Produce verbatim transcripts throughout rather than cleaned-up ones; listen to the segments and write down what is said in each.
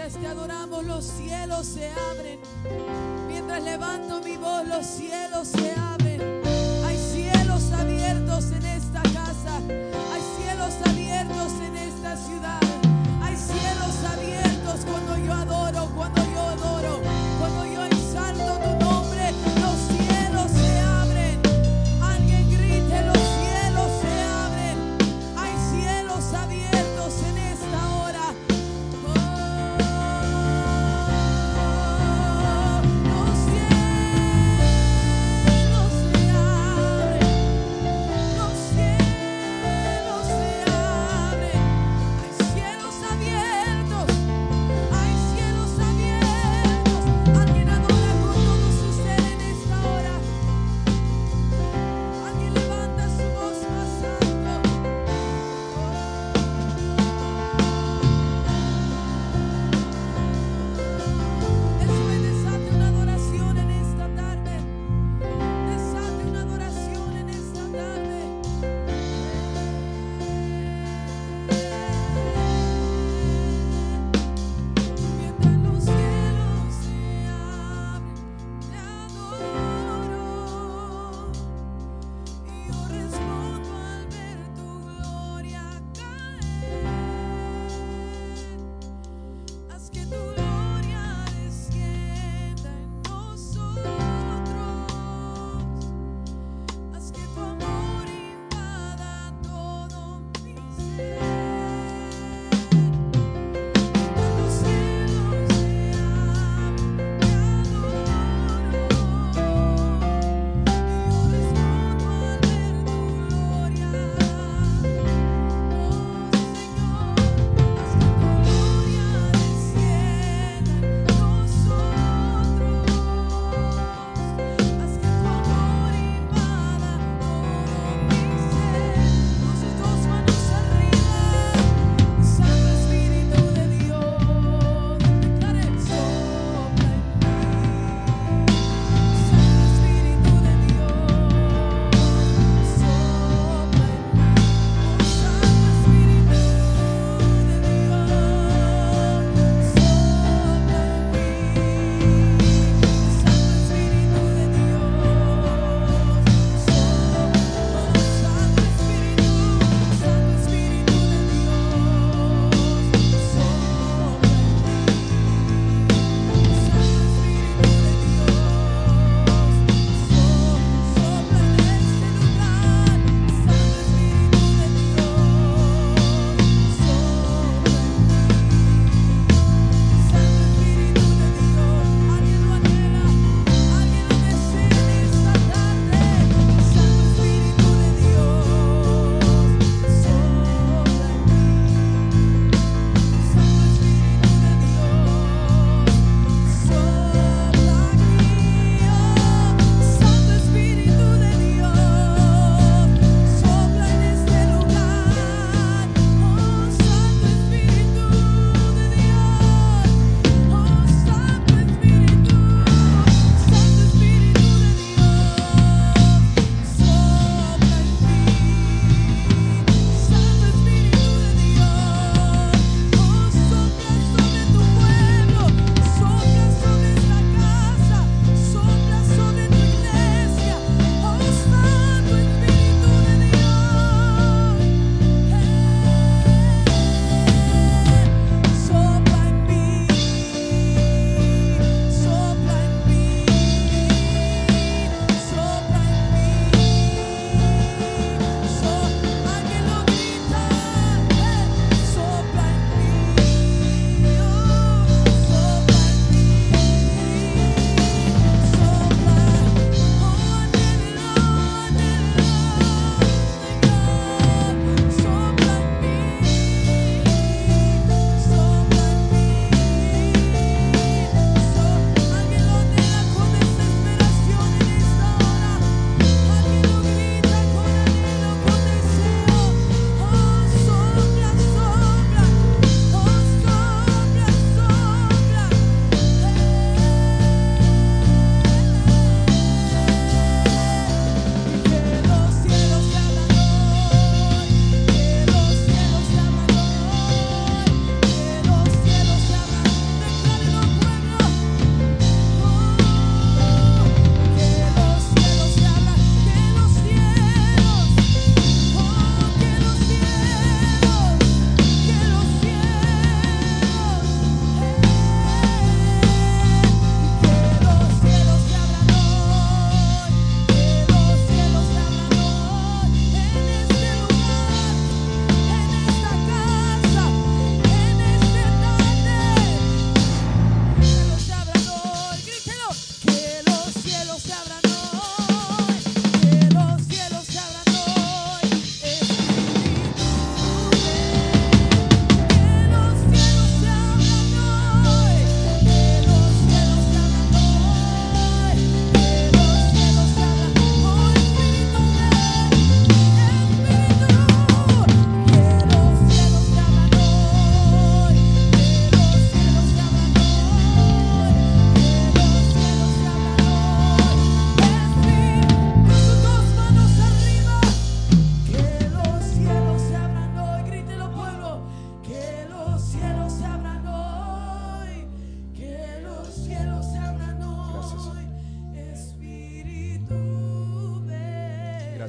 Mientras te adoramos, los cielos se abren. Mientras levanto mi voz, los cielos se abren. Hay cielos abiertos en esta casa. Hay cielos abiertos en esta ciudad. Hay cielos abiertos cuando yo adoro, cuando yo adoro, cuando yo exalto tu nombre. Los cielos se abren. Alguien grite, los cielos se abren. Hay cielos abiertos en esta hora. Los cielos se abren.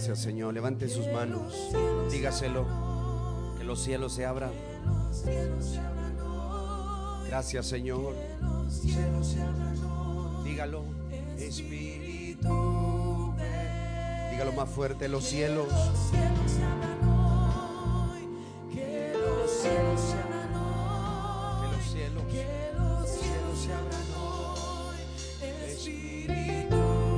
Gracias, Señor. Levante sus manos. Dígaselo. Que los cielos se abran. Gracias, Señor. Dígalo. Espíritu. Dígalo más fuerte. Los cielos. Que los cielos se abran hoy. Que los cielos. Que los cielos se abran hoy. Espíritu.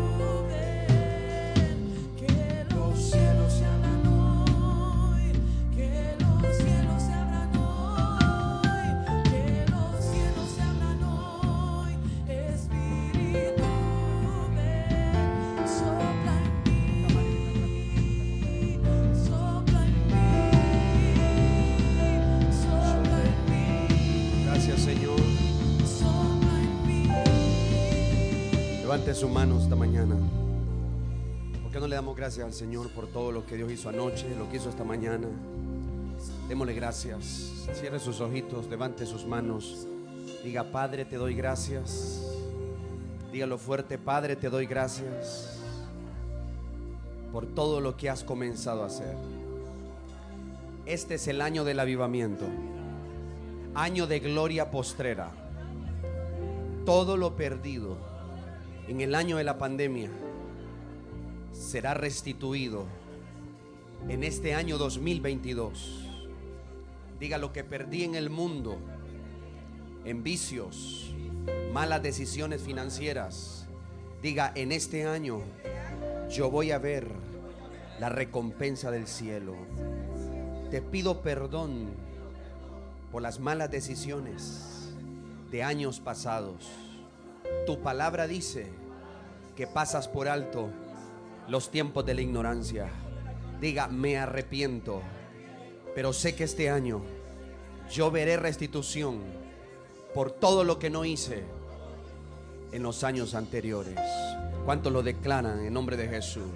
Levante su mano esta mañana. ¿Por qué no le damos gracias al Señor por todo lo que Dios hizo anoche, lo que hizo esta mañana? Démosle gracias. Cierre sus ojitos, levante sus manos. Diga: Padre, te doy gracias. Dígalo fuerte: Padre, te doy gracias por todo lo que has comenzado a hacer. Este es el año del avivamiento, año de gloria postrera. Todo lo perdido en el año de la pandemia será restituido en este año dos mil veintidós. Diga: lo que perdí en el mundo, en vicios, malas decisiones financieras, diga: en este año yo voy a ver la recompensa del cielo. Te pido perdón por las malas decisiones de años pasados. Tu palabra dice que pasas por alto los tiempos de la ignorancia. Diga: me arrepiento, pero sé que este año yo veré restitución por todo lo que no hice en los años anteriores. ¿Cuántos lo declaran en nombre de Jesús?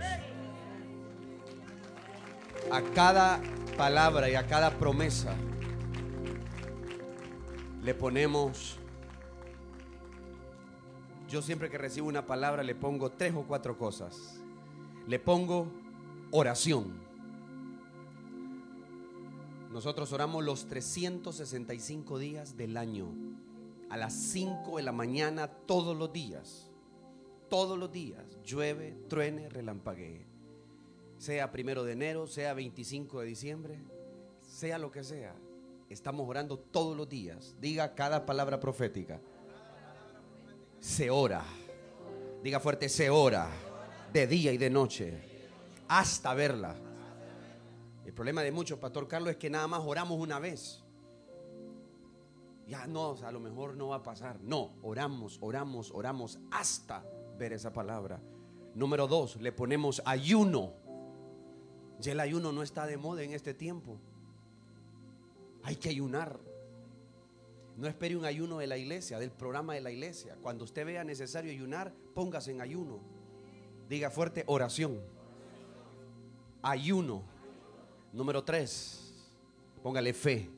A cada palabra y a cada promesa le ponemos. Yo siempre que recibo una palabra le pongo tres o cuatro cosas. Le pongo oración. Nosotros oramos los trescientos sesenta y cinco días del año, a las cinco de la mañana todos los días. Todos los días, llueve, truene, relampaguee. Sea primero de enero, sea veinticinco de diciembre, sea lo que sea, estamos orando todos los días. Diga cada palabra profética. Se ora. Diga fuerte: se ora de día y de noche hasta verla. El problema de muchos, Pastor Carlos, es que nada más oramos una vez. Ya no, o sea, a lo mejor no va a pasar. No, oramos, oramos, oramos hasta ver esa palabra. Número dos, le ponemos ayuno. Ya el ayuno no está de moda en este tiempo. Hay que ayunar. No espere un ayuno de la iglesia, del programa de la iglesia. Cuando usted vea necesario ayunar, póngase en ayuno. Diga fuerte: oración. Ayuno. Número tres, póngale fe.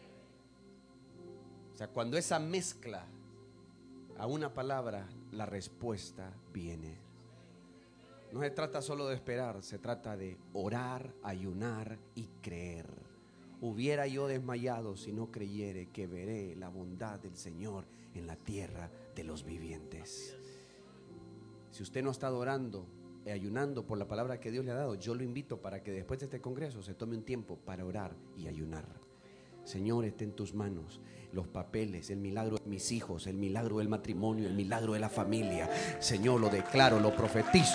O sea, cuando esa mezcla a una palabra, la respuesta viene. No se trata solo de esperar, se trata de orar, ayunar y creer. Hubiera yo desmayado si no creyere que veré la bondad del Señor en la tierra de los vivientes. Si usted no ha estado orando y ayunando por la palabra que Dios le ha dado, yo lo invito para que después de este congreso se tome un tiempo para orar y ayunar. Señor, esté en tus manos los papeles, el milagro de mis hijos, el milagro del matrimonio, el milagro de la familia. Señor, lo declaro, lo profetizo.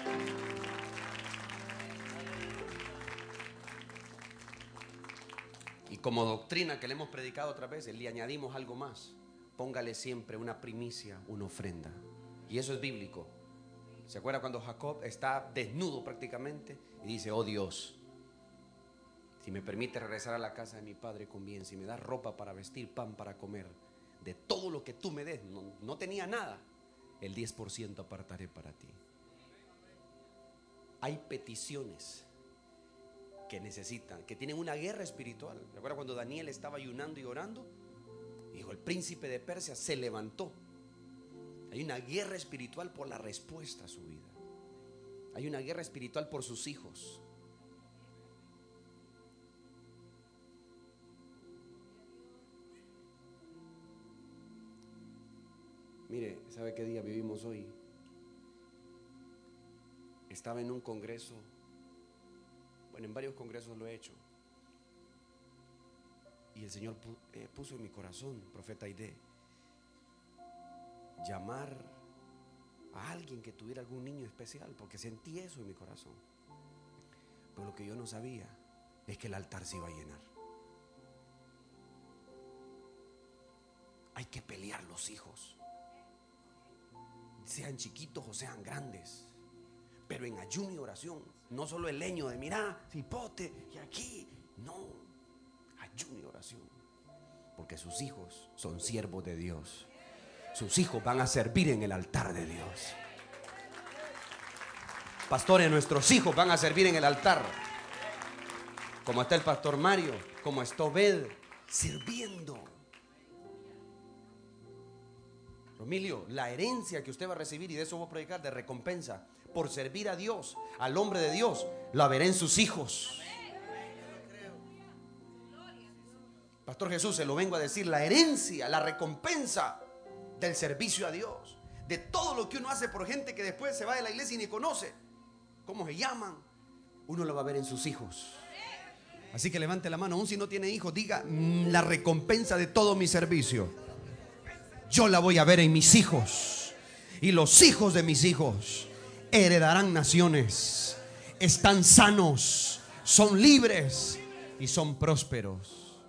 Y como doctrina que le hemos predicado otras veces, le añadimos algo más. Póngale siempre una primicia, una ofrenda. Y eso es bíblico. ¿Se acuerda cuando Jacob está desnudo prácticamente y dice: oh Dios, si me permite regresar a la casa de mi padre con bien, si me das ropa para vestir, pan para comer, de todo lo que tú me des, no, no tenía nada, el diez por ciento apartaré para ti. Hay peticiones que necesitan, que tienen una guerra espiritual. ¿Se acuerda cuando Daniel estaba ayunando y orando? Dijo: el príncipe de Persia se levantó. Hay una guerra espiritual por la respuesta a su vida. Hay una guerra espiritual por sus hijos. Mire, ¿sabe qué día vivimos hoy? Estaba en un congreso, bueno, en varios congresos lo he hecho, y el Señor puso en mi corazón, profeta Aide, llamar a alguien que tuviera algún niño especial, porque sentí eso en mi corazón. Pero lo que yo no sabía es que el altar se iba a llenar. Hay que pelear los hijos, sean chiquitos o sean grandes, pero en ayuno y oración. No solo el leño de mira, cipote y aquí, no, ayuno y oración, porque sus hijos son siervos de Dios. Sus hijos van a servir en el altar de Dios. Pastores, nuestros hijos van a servir en el altar, como está el pastor Mario, como está Obed, sirviendo. Romilio, la herencia que usted va a recibir, y de eso voy a predicar, de recompensa por servir a Dios, al hombre de Dios, la veré en sus hijos. Pastor Jesús, se lo vengo a decir, la herencia, la recompensa del servicio a Dios, de todo lo que uno hace por gente que después se va de la iglesia y ni conoce cómo se llaman, uno lo va a ver en sus hijos. Así que levante la mano, aún si no tiene hijos, diga: la recompensa de todo mi servicio, yo la voy a ver en mis hijos, y los hijos de mis hijos heredarán naciones, están sanos, son libres y son prósperos.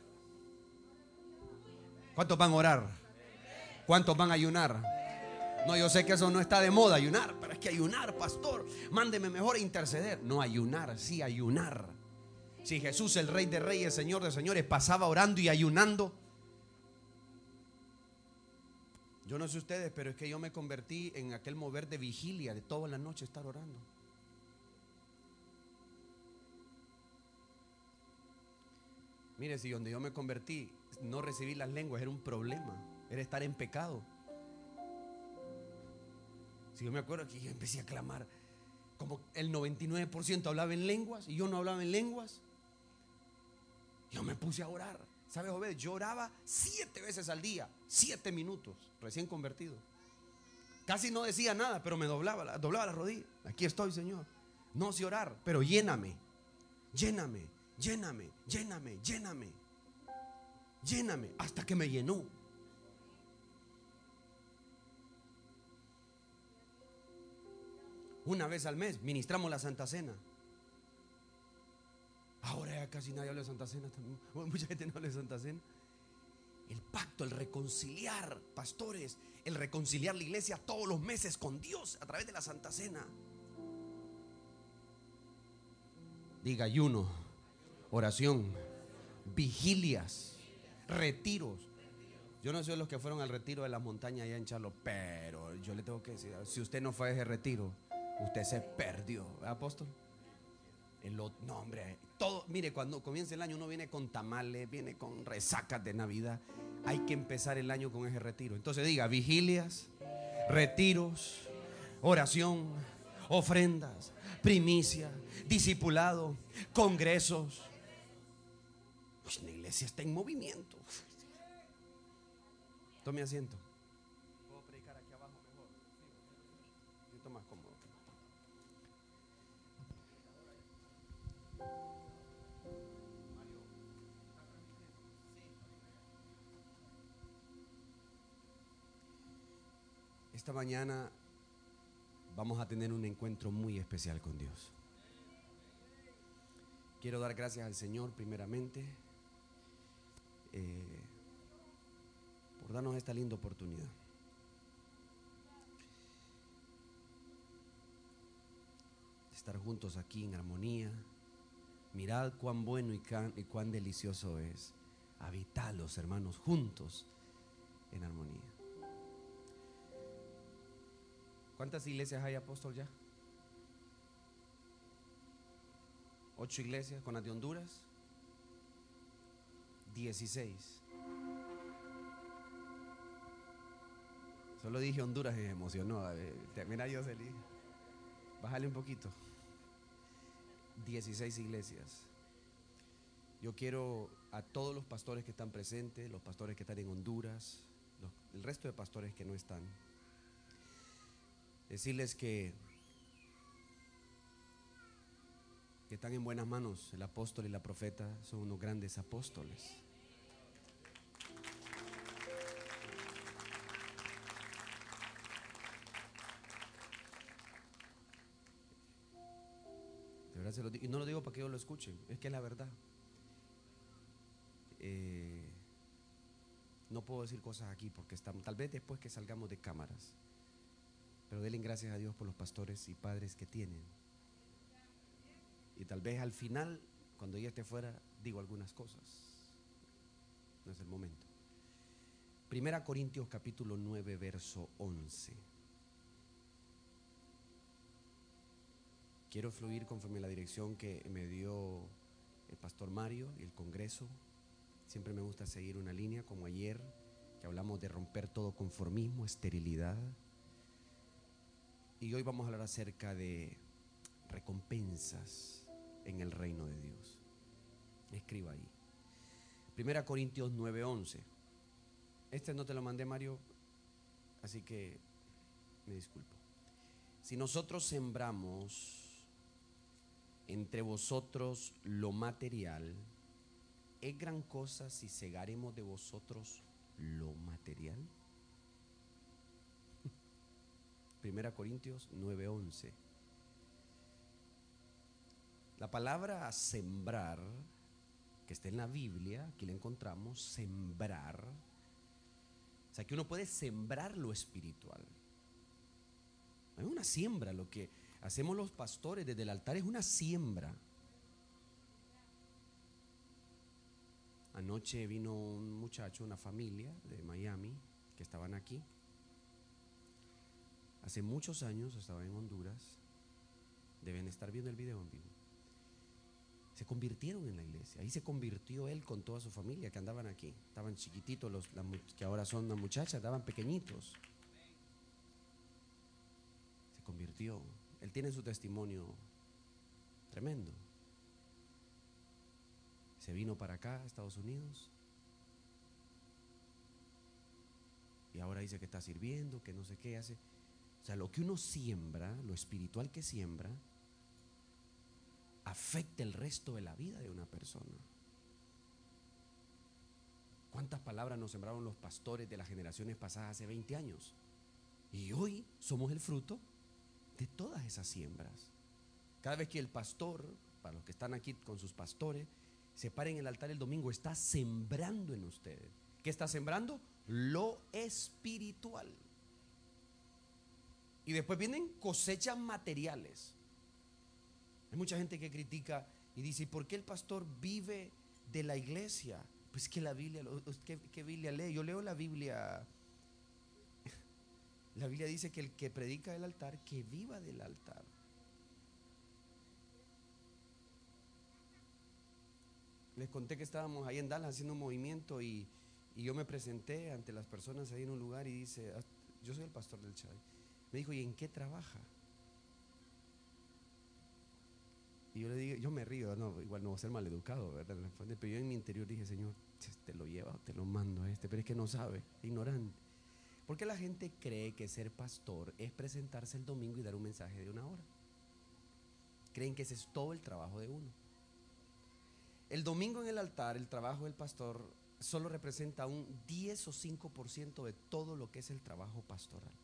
¿Cuántos van a orar? ¿Cuántos van a ayunar? No, yo sé que eso no está de moda, ayunar, pero es que ayunar, pastor, mándeme mejor a interceder. No, ayunar, sí, ayunar. Si Jesús, el Rey de Reyes, Señor de Señores, pasaba orando y ayunando. Yo no sé ustedes, pero es que yo me convertí en aquel mover de vigilia, de toda la noche estar orando. Mire, si donde yo me convertí no recibí las lenguas era un problema, era estar en pecado. Si yo me acuerdo que yo empecé a clamar, como el noventa y nueve por ciento hablaba en lenguas y yo no hablaba en lenguas, yo me puse a orar. ¿Sabes, Obed? Yo oraba siete veces al día, siete minutos, recién convertido. Casi no decía nada, pero me doblaba, doblaba la rodilla. Aquí estoy, Señor. No sé orar, pero lléname, lléname, lléname, lléname, lléname, lléname, hasta que me llenó. Una vez al mes ministramos la Santa Cena. Ahora ya casi nadie habla de Santa Cena también. Mucha gente no habla de Santa Cena. El pacto, el reconciliar, pastores, el reconciliar la iglesia todos los meses con Dios a través de la Santa Cena. Diga: ayuno, oración, vigilias, retiros. Yo no soy de los que fueron al retiro de las montañas allá en Charlo, pero yo le tengo que decir, si usted no fue a ese retiro, usted se perdió, ¿verdad, apóstol? El, no, hombre, todo, mire, cuando comienza el año uno viene con tamales, viene con resacas de Navidad. Hay que empezar el año con ese retiro. Entonces diga: vigilias, retiros, oración, ofrendas, primicia, discipulado, congresos. Pues la iglesia está en movimiento. Tome asiento. ¿Puedo predicar aquí abajo mejor? Un poquito más cómodo. Esta mañana vamos a tener un encuentro muy especial con Dios. Quiero dar gracias al Señor primeramente eh, por darnos esta linda oportunidad. De estar juntos aquí en armonía. Mirad cuán bueno y cuán, y cuán delicioso es habitar los hermanos juntos en armonía. ¿Cuántas iglesias hay, apóstol, ya? Ocho iglesias con las de Honduras. Dieciséis. Solo dije Honduras y me emocionó. Mira, yo se dije. Bájale un poquito. dieciséis iglesias. Yo quiero a todos los pastores que están presentes, los pastores que están en Honduras, los, el resto de pastores que no están, decirles que, que están en buenas manos. El apóstol y la profeta son unos grandes apóstoles. De verdad se lo digo, y no lo digo para que ellos lo escuchen, es que es la verdad. Eh, no puedo decir cosas aquí porque estamos, tal vez después que salgamos de cámaras, pero denle gracias a Dios por los pastores y padres que tienen. Y tal vez al final, cuando ella esté fuera, digo algunas cosas. No es el momento. Primera Corintios capítulo nueve, verso once. Quiero fluir conforme a la dirección que me dio el pastor Mario y el Congreso. Siempre me gusta seguir una línea, como ayer, que hablamos de romper todo conformismo, esterilidad. Y hoy vamos a hablar acerca de recompensas en el reino de Dios. Escriba ahí. Primera Corintios nueve, once. Este no te lo mandé, Mario, así que me disculpo. Si nosotros sembramos entre vosotros lo material, ¿es gran cosa si segaremos de vosotros lo material? Primera Corintios nueve, once. La palabra sembrar, que está en la Biblia, aquí la encontramos, sembrar. O sea, que uno puede sembrar lo espiritual. Es una siembra. Lo que hacemos los pastores desde el altar es una siembra. Anoche vino un muchacho, una familia de Miami, que estaban aquí. Hace muchos años estaban en Honduras. Deben estar viendo el video en vivo. Se convirtieron en la iglesia. Ahí se convirtió él con toda su familia que andaban aquí. Estaban chiquititos, los la, que ahora son las muchachas, estaban pequeñitos. Se convirtió. Él tiene su testimonio tremendo. Se vino para acá, a Estados Unidos. Y ahora dice que está sirviendo, que no sé qué hace. O sea, lo que uno siembra, lo espiritual que siembra, afecta el resto de la vida de una persona. ¿Cuántas palabras nos sembraron los pastores de las generaciones pasadas hace veinte años? Y hoy somos el fruto de todas esas siembras. Cada vez que el pastor, para los que están aquí con sus pastores, se para en el altar el domingo, está sembrando en ustedes. ¿Qué está sembrando? Lo espiritual. Y después vienen cosechas materiales. Hay mucha gente que critica y dice: ¿por qué el pastor vive de la iglesia? Pues que la Biblia, ¿qué, qué Biblia lee? Yo leo la Biblia. La Biblia dice que el que predica del altar, que viva del altar. Les conté que estábamos ahí en Dallas haciendo un movimiento y, y yo me presenté ante las personas ahí en un lugar y dice: yo soy el pastor del Chai. Me dijo: ¿y en qué trabaja? Y yo le digo, yo me río, no, igual no voy a ser maleducado, ¿verdad? Pero yo en mi interior dije: Señor, te lo lleva, te lo mando a este, pero es que no sabe, ignorante. Porque la gente cree que ser pastor es presentarse el domingo y dar un mensaje de una hora. Creen que ese es todo el trabajo de uno. El domingo en el altar, el trabajo del pastor solo representa un diez o cinco por ciento de todo lo que es el trabajo pastoral.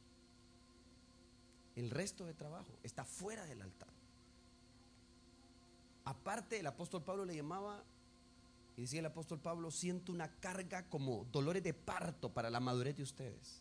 El resto de trabajo está fuera del altar. Aparte, el apóstol Pablo le llamaba, y decía el apóstol Pablo: siento una carga como dolores de parto para la madurez de ustedes.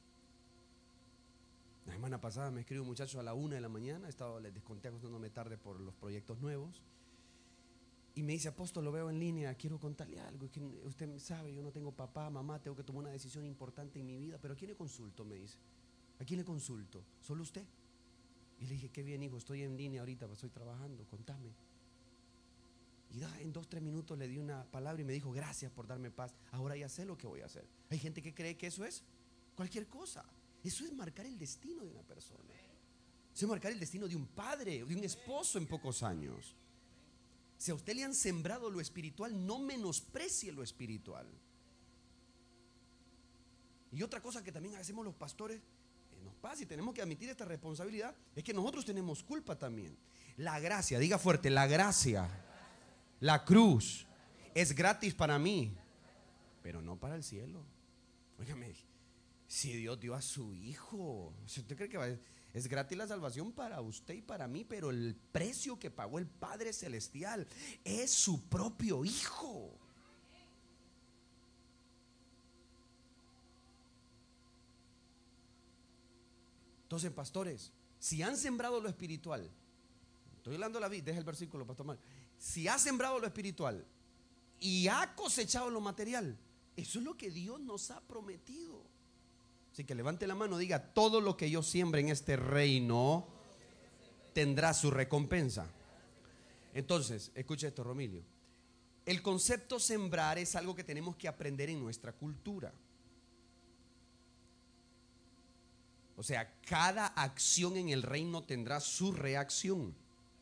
La semana pasada me escribe un muchacho a la una de la mañana, estaba, les desconté acostándome tarde por los proyectos nuevos, y me dice: apóstol, lo veo en línea, quiero contarle algo. Es que usted sabe, yo no tengo papá, mamá, tengo que tomar una decisión importante en mi vida, pero ¿a quién le consulto? Me dice. ¿A quién le consulto? ¿Solo usted? Y le dije: qué bien, hijo, estoy en línea ahorita, estoy trabajando, contame. Y da, en dos, tres minutos le di una palabra y me dijo: gracias por darme paz, ahora ya sé lo que voy a hacer. Hay gente que cree que eso es cualquier cosa. Eso es marcar el destino de una persona. Eso es marcar el destino de un padre, de un esposo en pocos años. Si a usted le han sembrado lo espiritual, no menosprecie lo espiritual. Y otra cosa que también hacemos los pastores, eh, nos pasa y tenemos que admitir esta responsabilidad, es que nosotros tenemos culpa también. La gracia, diga fuerte, la gracia, la cruz, es gratis para mí, pero no para el cielo. Óigame, si Dios dio a su hijo, si usted cree que va a... Es gratis la salvación para usted y para mí, pero el precio que pagó el Padre Celestial es su propio Hijo. Entonces, pastores, si han sembrado lo espiritual, estoy hablando de la vida, deja el versículo, pastor Mario. Si ha sembrado lo espiritual y ha cosechado lo material, eso es lo que Dios nos ha prometido. Así que levante la mano, diga: todo lo que yo siembre en este reino tendrá su recompensa. Entonces, escuche esto, Romilio. El concepto sembrar es algo que tenemos que aprender en nuestra cultura. O sea, cada acción en el reino tendrá su reacción.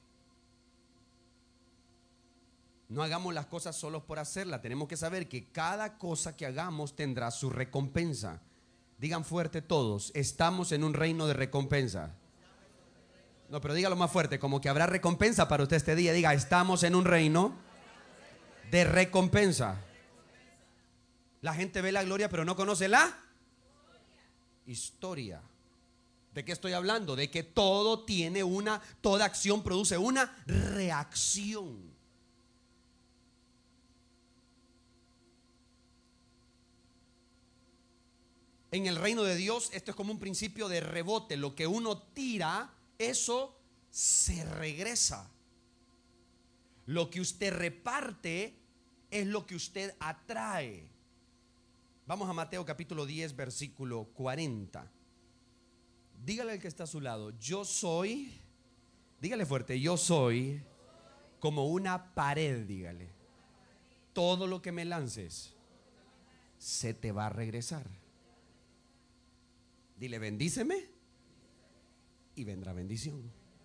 No hagamos las cosas solos por hacerlas. Tenemos que saber que cada cosa que hagamos tendrá su recompensa. Digan fuerte todos: estamos en un reino de recompensa. No, pero dígalo más fuerte, como que habrá recompensa para usted este día. Diga: estamos en un reino de recompensa. La gente ve la gloria, pero no conoce la historia. ¿De qué estoy hablando? De que todo tiene una, toda acción produce una reacción. En el reino de Dios esto es como un principio de rebote. Lo que uno tira, eso se regresa. Lo que usted reparte es lo que usted atrae. Vamos a Mateo capítulo diez, versículo cuarenta. Dígale al que está a su lado: yo soy, dígale fuerte, yo soy como una pared, dígale. Todo lo que me lances se te va a regresar. Dile: bendíceme y vendrá bendición.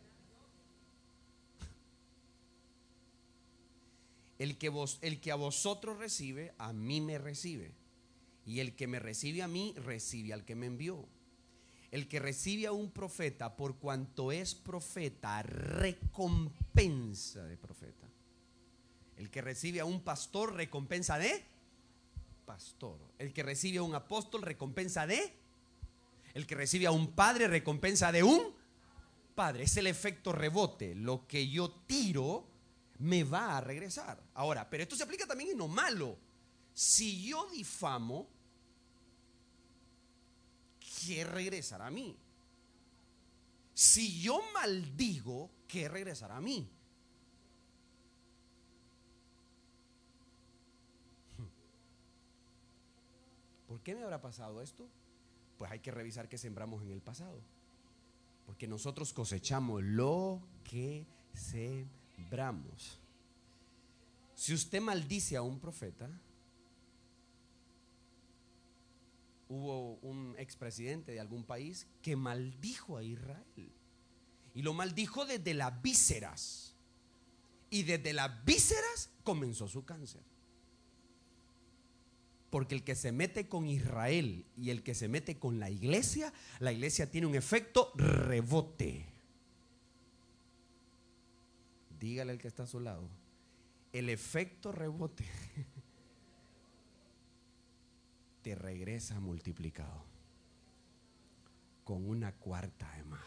El que, vos, el que a vosotros recibe, a mí me recibe. Y el que me recibe a mí, recibe al que me envió. El que recibe a un profeta, por cuanto es profeta, recompensa de profeta. El que recibe a un pastor, recompensa de pastor. El que recibe a un apóstol, recompensa de. El que recibe a un padre, recompensa de un padre. Es el efecto rebote. Lo que yo tiro me va a regresar. Ahora, pero esto se aplica también en lo malo. Si yo difamo, ¿qué regresará a mí? Si yo maldigo, ¿qué regresará a mí? ¿Por qué me habrá pasado esto? Pues hay que revisar qué sembramos en el pasado. Porque nosotros cosechamos lo que sembramos. Si usted maldice a un profeta, hubo un expresidente de algún país que maldijo a Israel. Y lo maldijo desde las vísceras. Y desde las vísceras comenzó su cáncer. Porque el que se mete con Israel y el que se mete con la iglesia, la iglesia tiene un efecto rebote. Dígale al que está a su lado: el efecto rebote te regresa multiplicado con una cuarta de más.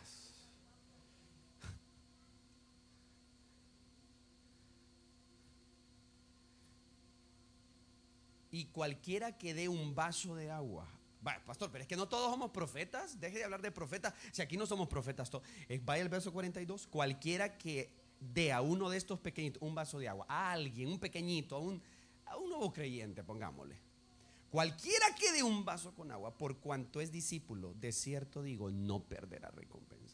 Y cualquiera que dé un vaso de agua. Vaya, pastor, pero es que no todos somos profetas. Deje de hablar de profetas. Si aquí no somos profetas todos. Vaya el verso cuarenta y dos. Cualquiera que dé a uno de estos pequeñitos un vaso de agua, a alguien, un pequeñito, a un, a un nuevo creyente, pongámosle. Cualquiera que dé un vaso con agua, por cuanto es discípulo, de cierto digo, no perderá recompensa.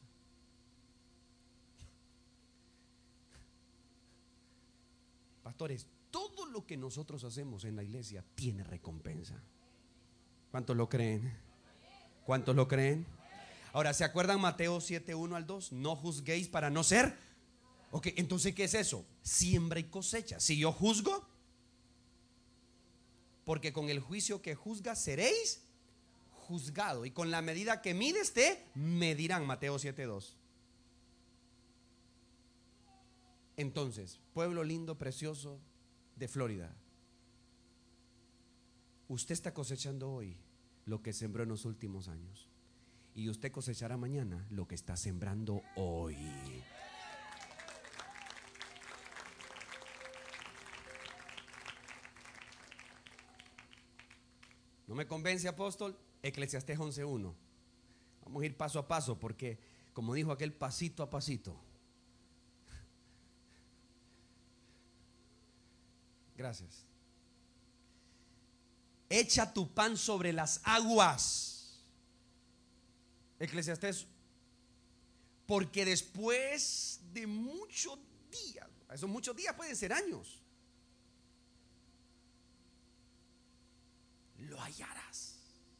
Pastores, todo lo que nosotros hacemos en la iglesia tiene recompensa. ¿Cuántos lo creen? ¿Cuántos lo creen? Ahora, ¿se acuerdan Mateo siete, uno al dos? No juzguéis para no ser. Ok, entonces, ¿qué es eso? Siembra y cosecha. Si yo juzgo, porque con el juicio que juzga seréis juzgado, y con la medida que mides te medirán. Mateo siete, dos. Entonces, pueblo lindo, precioso de Florida, usted está cosechando hoy lo que sembró en los últimos años, y usted cosechará mañana lo que está sembrando hoy. ¿No me convence, apóstol? Eclesiastés once, uno. Vamos a ir paso a paso, porque como dijo aquel, pasito a pasito. Gracias. Echa tu pan sobre las aguas. Eclesiastés. Porque después de muchos días, esos muchos días pueden ser años, lo hallarás.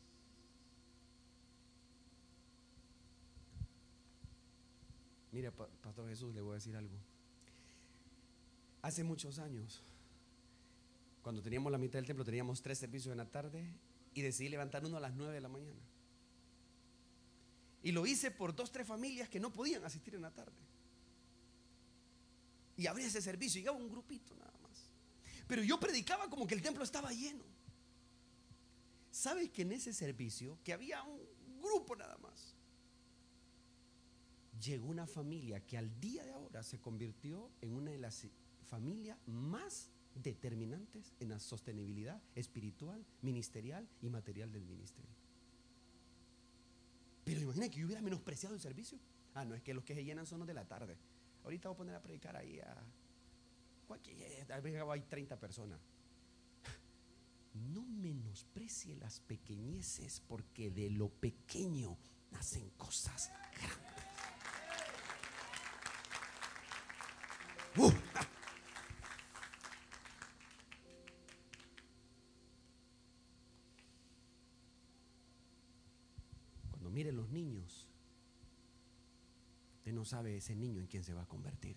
Mire, Pastor Jesús, le voy a decir algo. Hace muchos años, cuando teníamos la mitad del templo, teníamos tres servicios en la tarde, y decidí levantar uno a las nueve de la mañana. Y lo hice por dos, tres familias que no podían asistir en la tarde. Y abrí ese servicio, llegaba un grupito nada más. Pero yo predicaba como que el templo estaba lleno. ¿Sabes que en ese servicio, que había un grupo nada más, llegó una familia que al día de ahora se convirtió en una de las familias más determinantes en la sostenibilidad espiritual, ministerial y material del ministerio? Pero imagina que yo hubiera menospreciado el servicio. Ah, no, es que los que se llenan son los de la tarde. Ahorita voy a poner a predicar ahí a cualquier, tal vez hay treinta personas. No menosprecie las pequeñeces, porque de lo pequeño nacen cosas grandes. Uh. Cuando miren los niños, usted no sabe ese niño en quién se va a convertir.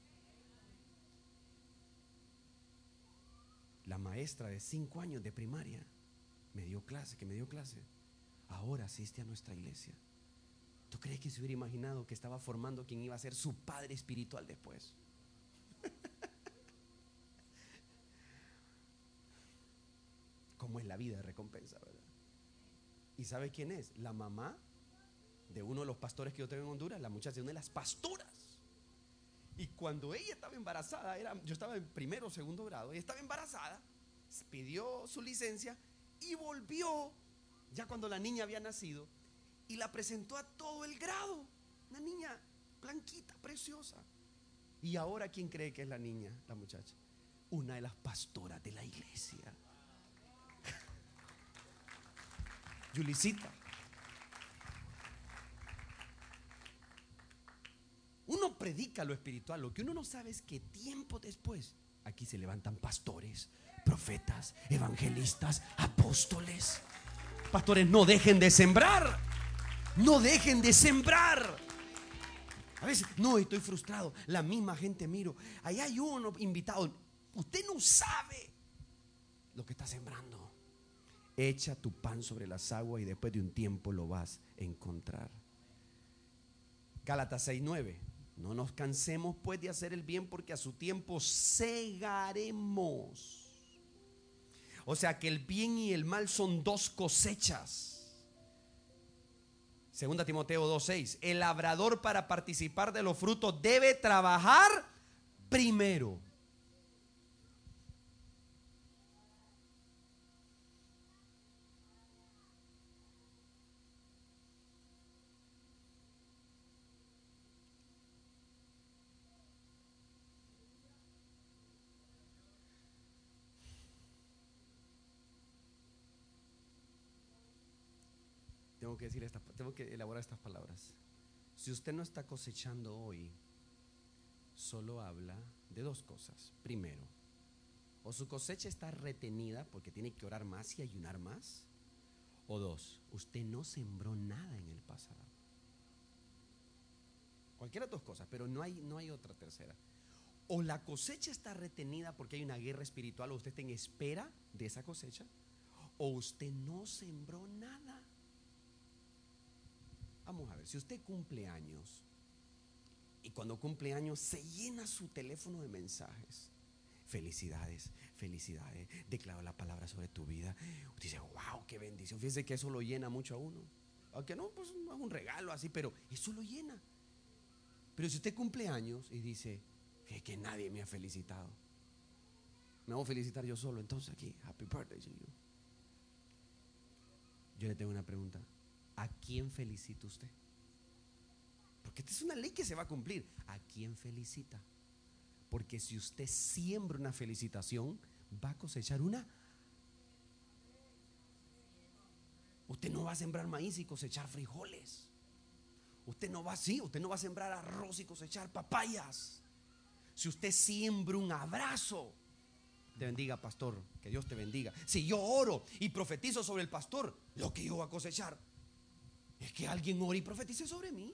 La maestra de cinco años de primaria me dio clase, que me dio clase, ahora asiste a nuestra iglesia. ¿Tú crees que se hubiera imaginado que estaba formando quien iba a ser su padre espiritual después? ¿Cómo es la vida de recompensa, verdad? ¿Y sabe quién es? La mamá de uno de los pastores que yo tengo en Honduras, la muchacha de una de las pastoras. Y cuando ella estaba embarazada, era, yo estaba en primero o segundo grado, ella estaba embarazada, pidió su licencia y volvió ya cuando la niña había nacido, y la presentó a todo el grado. Una niña blanquita, preciosa. Y ahora, ¿quién cree que es la niña, la muchacha? Una de las pastoras de la iglesia, Yulicita. Uno predica lo espiritual, lo que uno no sabe es que tiempo después aquí se levantan pastores, profetas, evangelistas, apóstoles. Pastores, no dejen de sembrar, no dejen de sembrar. A veces, no, estoy frustrado, la misma gente miro, ahí hay uno invitado. Usted no sabe lo que está sembrando. Echa tu pan sobre las aguas y después de un tiempo lo vas a encontrar. Gálatas seis, nueve. No nos cansemos pues de hacer el bien, porque a su tiempo segaremos. O sea que el bien y el mal son dos cosechas. Segunda Timoteo dos, seis. El labrador, para participar de los frutos, debe trabajar primero. Tengo que decir esta, tengo que elaborar estas palabras. Si usted no está cosechando hoy, solo habla de dos cosas. Primero, o su cosecha está retenida porque tiene que orar más y ayunar más. O dos, usted no sembró nada en el pasado. Cualquiera de las dos cosas, pero no hay, no hay otra tercera. O la cosecha está retenida porque hay una guerra espiritual, o usted está en espera de esa cosecha, o usted no sembró nada. Vamos a ver, si usted cumple años y cuando cumple años se llena su teléfono de mensajes: felicidades, felicidades, declaro la palabra sobre tu vida. Usted dice: wow, qué bendición. Fíjese que eso lo llena mucho a uno. Aunque no, pues no es un regalo así, pero eso lo llena. Pero si usted cumple años y dice: es que nadie me ha felicitado, me voy a felicitar yo solo, entonces aquí, happy birthday to you. Yo le tengo una pregunta: ¿a quién felicita usted? Porque esta es una ley que se va a cumplir. ¿A quién felicita? Porque si usted siembra una felicitación, va a cosechar una. Usted no va a sembrar maíz y cosechar frijoles. Usted no va así, usted no va a sembrar arroz y cosechar papayas. Si usted siembra un abrazo, te bendiga, pastor, que Dios te bendiga. Si yo oro y profetizo sobre el pastor, lo que yo voy a cosechar es que alguien ore y profetice sobre mí.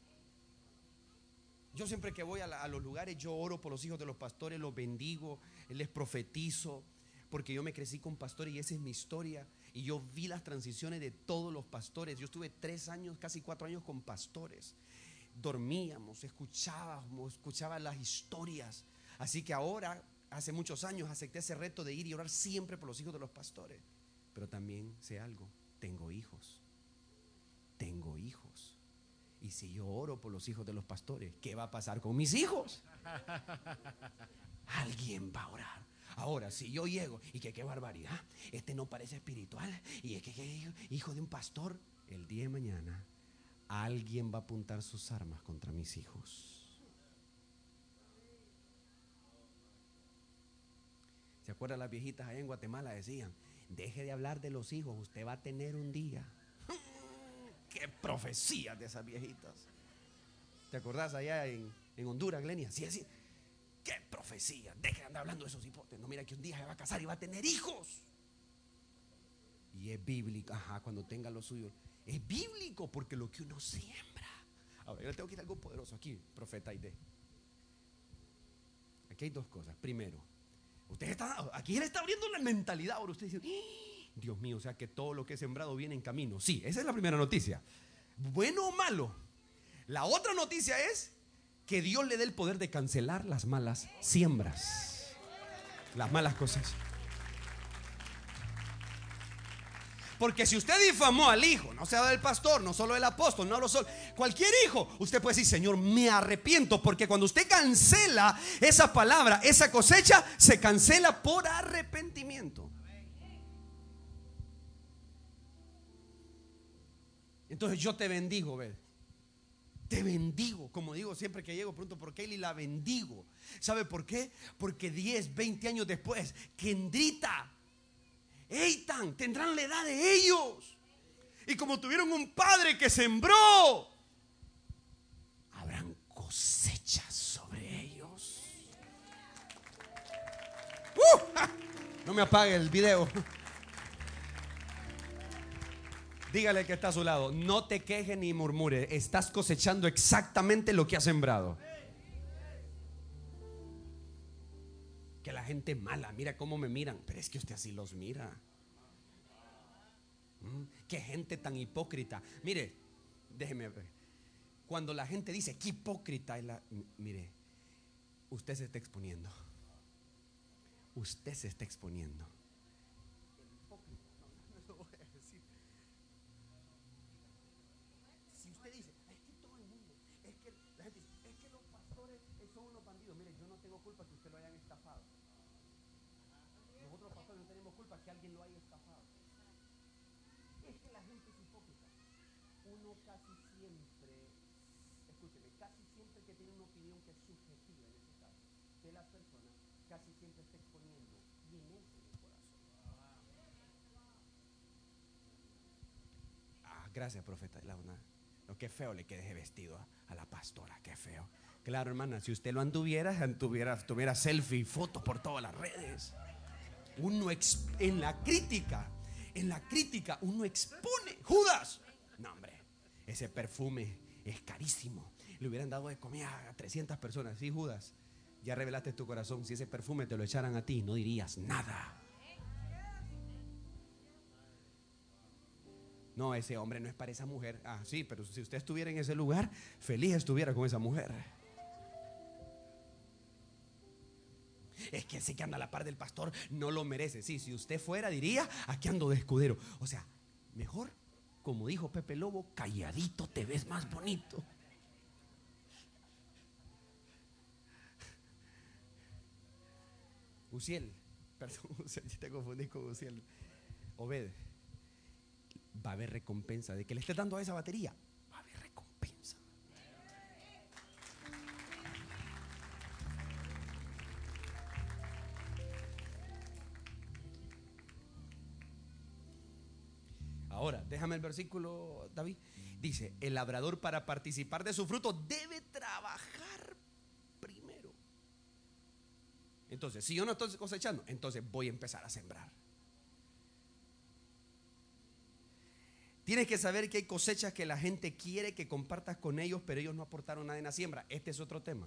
Yo siempre que voy a, la, a los lugares, yo oro por los hijos de los pastores, los bendigo, les profetizo, porque yo me crecí con pastores y esa es mi historia. Y yo vi las transiciones de todos los pastores. Yo estuve tres años, casi cuatro años con pastores. Dormíamos, escuchábamos, escuchaba las historias. Así que ahora, hace muchos años, acepté ese reto de ir y orar siempre por los hijos de los pastores. Pero también sé algo: tengo hijos. Tengo hijos. Y si yo oro por los hijos de los pastores, ¿qué va a pasar con mis hijos? Alguien va a orar. Ahora, si yo llego y que qué barbaridad, este no parece espiritual y es que, que hijo de un pastor, el día de mañana alguien va a apuntar sus armas contra mis hijos. ¿Se acuerdan las viejitas allá en Guatemala? Decían: deje de hablar de los hijos, usted va a tener un día. ¡Qué profecías de esas viejitas! ¿Te acordás allá en, en Honduras, Glenia? Sí, así. ¡Qué profecía! Deje de andar hablando de esos hipotes. No, mira que un día se va a casar y va a tener hijos. Y es bíblico. Ajá, cuando tenga lo suyo. Es bíblico porque lo que uno siembra. Ahora, yo le tengo que ir algo poderoso aquí, profeta Aide. Aquí hay dos cosas. Primero, usted está, aquí él está abriendo la mentalidad. Ahora usted dice: Dios mío, o sea que todo lo que he sembrado viene en camino. Sí, esa es la primera noticia. Bueno o malo. La otra noticia es que Dios le dé el poder de cancelar las malas siembras, las malas cosas. Porque si usted difamó al hijo, no sea del pastor, no solo del apóstol, no lo solo, cualquier hijo, usted puede decir: Señor, me arrepiento. Porque cuando usted cancela esa palabra, esa cosecha se cancela por arrepentimiento. Entonces yo te bendigo, ¿ves? Te bendigo, como digo siempre que llego pronto por Kelly, la bendigo. ¿Sabe por qué? Porque diez, veinte años después, Kendrita, Eitan tendrán la edad de ellos. Y como tuvieron un padre que sembró, habrán cosechas sobre ellos. ¡Uh! No me apague el video. Dígale que está a su lado: no te quejes ni murmures, estás cosechando exactamente lo que has sembrado. Que la gente es mala, mira cómo me miran, pero es que usted así los mira. ¿Mm? Qué gente tan hipócrita. Mire, déjeme ver. Cuando la gente dice qué hipócrita es la, mire, usted se está exponiendo. Usted se está exponiendo. Son unos bandidos. Mire, yo no tengo culpa que usted lo hayan estafado. Nosotros pastores no tenemos culpa que alguien lo haya estafado. Es que la gente es hipócrita. Uno casi siempre, escúcheme, casi siempre que tiene una opinión que es subjetiva en este caso de las personas, casi siempre está exponiendo quién es en el corazón. Ah, gracias, profeta. La una. No, qué feo le quede ese vestido a, a la pastora, qué feo. Claro, hermana, si usted lo anduviera, tuviera, tuviera selfie y fotos por todas las redes. Uno exp, en la crítica, en la crítica uno expone. Judas, no hombre, ese perfume es carísimo. le hubieran dado de comida a trescientas personas. Sí, Judas, ya revelaste tu corazón. Si ese perfume te lo echaran a ti, no dirías nada. No, ese hombre no es para esa mujer. Ah, sí, pero si usted estuviera en ese lugar, feliz estuviera con esa mujer. Es que ese que anda a la par del pastor no lo merece. Sí, si usted fuera, diría, aquí ando de escudero. O sea, mejor, como dijo Pepe Lobo, calladito te ves más bonito. Uziel, perdón, te confundí con Uziel. Obed, va a haber recompensa de que le estés dando a esa batería. Va a haber recompensa. Ahora, déjame el versículo, David. Dice, el labrador para participar de su fruto debe trabajar primero. Entonces, si yo no estoy cosechando, entonces voy a empezar a sembrar. Tienes que saber que hay cosechas que la gente quiere que compartas con ellos, pero ellos no aportaron nada en la siembra. Este es otro tema.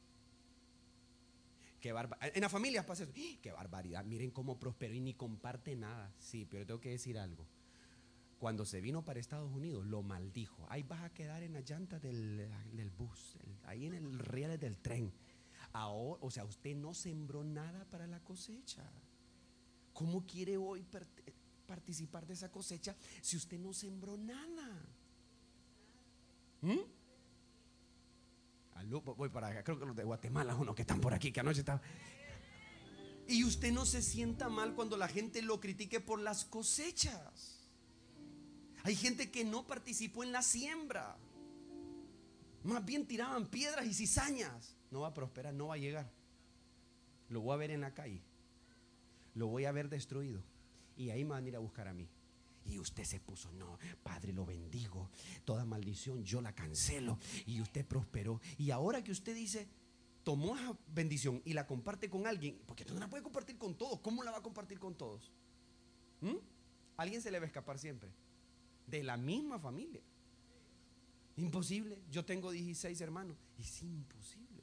Qué barba- en las familias pasa eso. ¡Ah! Qué barbaridad, miren cómo prosperó y ni comparte nada. Sí, pero tengo que decir algo. Cuando se vino para Estados Unidos, lo maldijo. Ahí vas a quedar en las llantas del, del bus, el, ahí en el riel del tren. Ahora, o sea, usted no sembró nada para la cosecha. ¿Cómo quiere hoy per- participar de esa cosecha si usted no sembró nada? ¿Mm? Aló, voy para acá. Creo que los de Guatemala, uno que están por aquí, que anoche estaba. Y usted no se sienta mal cuando la gente lo critique por las cosechas. Hay gente que no participó en la siembra. Más bien tiraban piedras y cizañas. No va a prosperar, no va a llegar. Lo voy a ver en la calle. Lo voy a ver destruido. Y ahí me van a ir a buscar a mí. Y usted se puso, no, Padre, lo bendigo. Toda maldición yo la cancelo. Y usted prosperó. Y ahora que usted dice, tomó esa bendición y la comparte con alguien, porque no la puede compartir con todos. ¿Cómo la va a compartir con todos? ¿Mm? Alguien se le va a escapar siempre. De la misma familia. Imposible. Yo tengo dieciséis hermanos. Es imposible.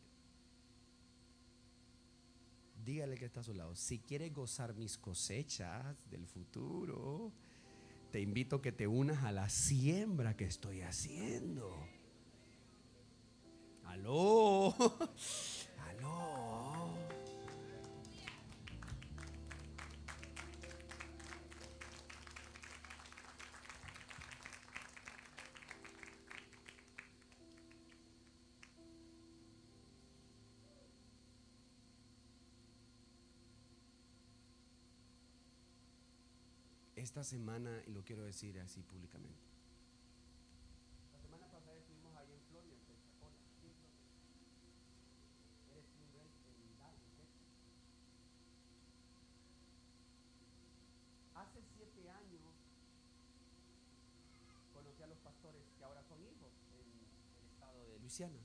Dígale que está a su lado. Si quieres gozar mis cosechas del futuro, te invito a que te unas a la siembra que estoy haciendo. Aló. Aló. Esta semana, y lo quiero decir así públicamente, la semana pasada estuvimos ahí en Florida, en Pensacola. Eres estudiante en Dallas, Texas. Hace siete años conocí a los pastores que ahora son hijos en el estado de Luisiana.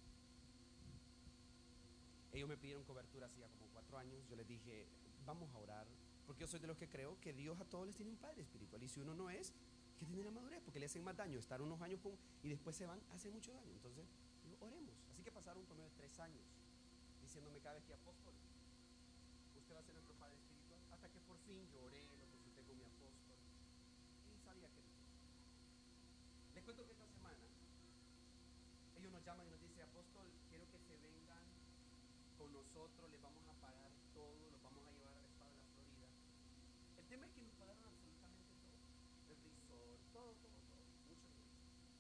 Ellos me pidieron cobertura hacía como cuatro años. Yo les dije, vamos a orar, porque yo soy de los que creo que Dios a todos les tiene un padre espiritual. Y si uno no es, que tiene la madurez, porque le hacen más daño estar unos años con, y después se van, hace mucho daño. Entonces, digo, oremos. Así que pasaron un promedio de tres años diciéndome cada vez que apóstol, usted va a ser nuestro padre espiritual. Hasta que por fin yo oré, lo consulté con mi apóstol y sabía que no. Les cuento que esta semana ellos nos llaman y nos dicen, apóstol, quiero que se vengan con nosotros, les vamos a pagar todo, los vamos a llevar al estado de la Florida. El tema es que nos pagaron absolutamente todo, el resort, todo, todo, todo, mucho dinero.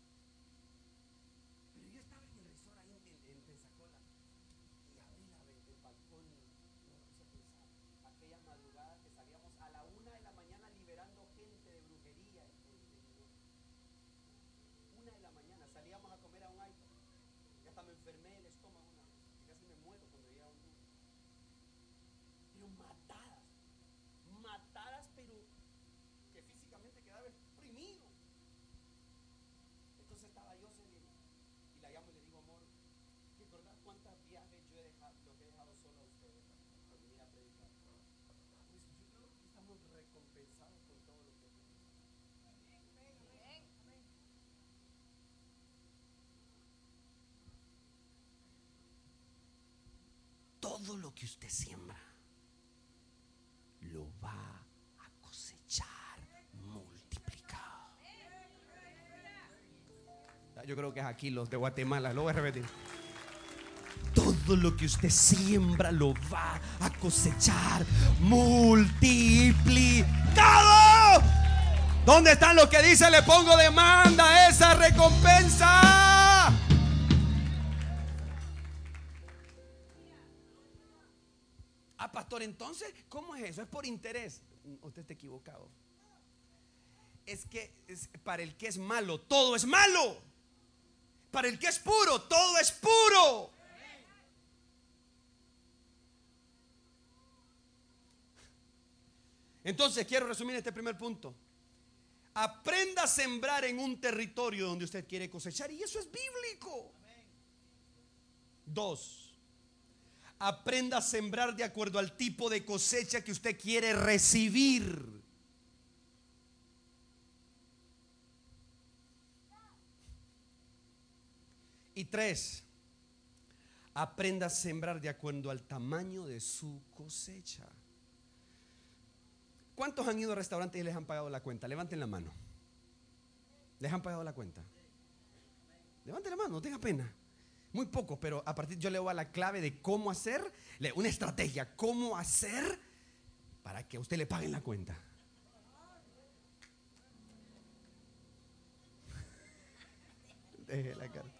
Pero yo estaba en el resort ahí en, en Pensacola y abrí la, el balcón y me puse a pensar, aquella madrugada que salíamos a la una de la mañana liberando gente de brujería. Una de la mañana salíamos a comer a un iPad y hasta me enfermé el estómago una vez, y casi me muero cuando llegué a un lugar. Pero matadas, matadas, pero que físicamente quedaba exprimido. Entonces estaba yo sereno y la llamo y le digo, amor, ¿recordás cuántas viajes yo he dejado, los he dejado solo a ustedes para venir a predicar? Pues yo creo que estamos recompensados con todo lo que hemos hecho. todo lo que usted siembra lo va a cosechar multiplicado. Yo creo que es aquí los de Guatemala, lo voy a repetir. Todo lo que usted siembra lo va a cosechar multiplicado. ¿Dónde están los que dicen le pongo demanda a esa recompensa? Ah, pastor, entonces, ¿cómo es eso? ¿Es por interés? Usted está equivocado. Es que es, para el que es malo, todo es malo. Para el que es puro, todo es puro. Entonces, quiero resumir este primer punto. Aprenda a sembrar en un territorio donde usted quiere cosechar, y eso es bíblico. Dos, aprenda a sembrar de acuerdo al tipo de cosecha que usted quiere recibir. Y tres, aprenda a sembrar de acuerdo al tamaño de su cosecha. ¿Cuántos han ido a restaurantes y les han pagado la cuenta? Levanten la mano. ¿Les han pagado la cuenta? Levanten la mano, no tenga pena. Muy poco, pero a partir yo le voy a la clave de cómo hacer, una estrategia, cómo hacer para que a usted le paguen la cuenta. Deje la cara.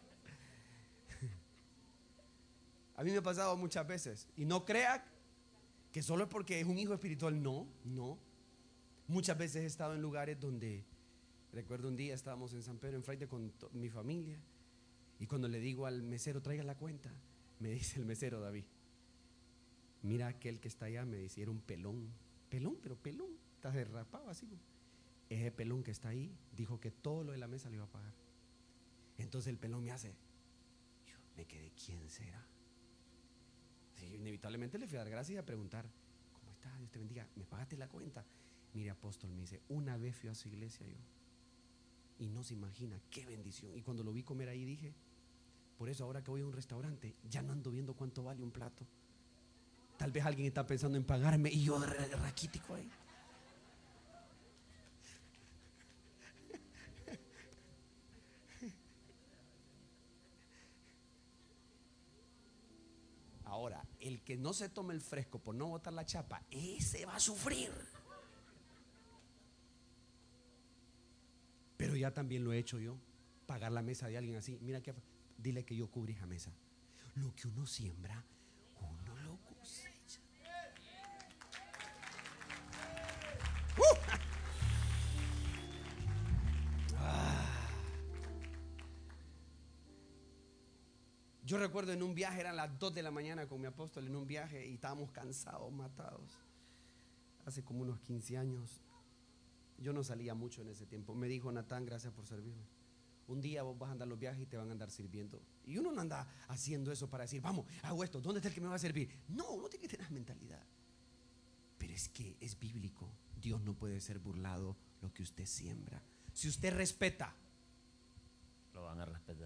A mí me ha pasado muchas veces, y no crea que solo es porque es un hijo espiritual. No, no. Muchas veces he estado en lugares donde, recuerdo un día estábamos en San Pedro en Fraile con to- mi familia, y cuando le digo al mesero traiga la cuenta, me dice el mesero David, mira aquel que está allá, me dice, era un pelón, pelón, pero pelón, está derrapado así. Ese pelón que está ahí dijo que todo lo de la mesa le iba a pagar. Entonces el pelón me hace, yo me quedé, ¿quién será? Sí, inevitablemente le fui a dar gracias y a preguntar, ¿cómo estás? Dios te bendiga, ¿me pagaste la cuenta? Mire, apóstol, me dice, una vez fui a su iglesia yo, y no se imagina qué bendición. Y cuando lo vi comer ahí dije, por eso ahora que voy a un restaurante ya no ando viendo cuánto vale un plato. Tal vez alguien está pensando en pagarme y yo raquítico ahí. Ahora, el que no se tome el fresco por no botar la chapa, ese va a sufrir. Pero ya también lo he hecho yo, pagar la mesa de alguien así. Mira que, dile que yo cubrí esa mesa. Lo que uno siembra, uno lo cosecha. Uh. Ah. Yo recuerdo en un viaje, eran las dos de la mañana con mi apóstol en un viaje y estábamos cansados, matados. Hace como unos quince años. Yo no salía mucho en ese tiempo. Me dijo Natán, gracias por servirme. Un día vos vas a andar los viajes y te van a andar sirviendo. Y uno no anda haciendo eso para decir, vamos, hago esto, ¿dónde está el que me va a servir? No, uno tiene que tener mentalidad. Pero es que es bíblico. Dios no puede ser burlado lo que usted siembra. Si usted respeta, lo van a respetar.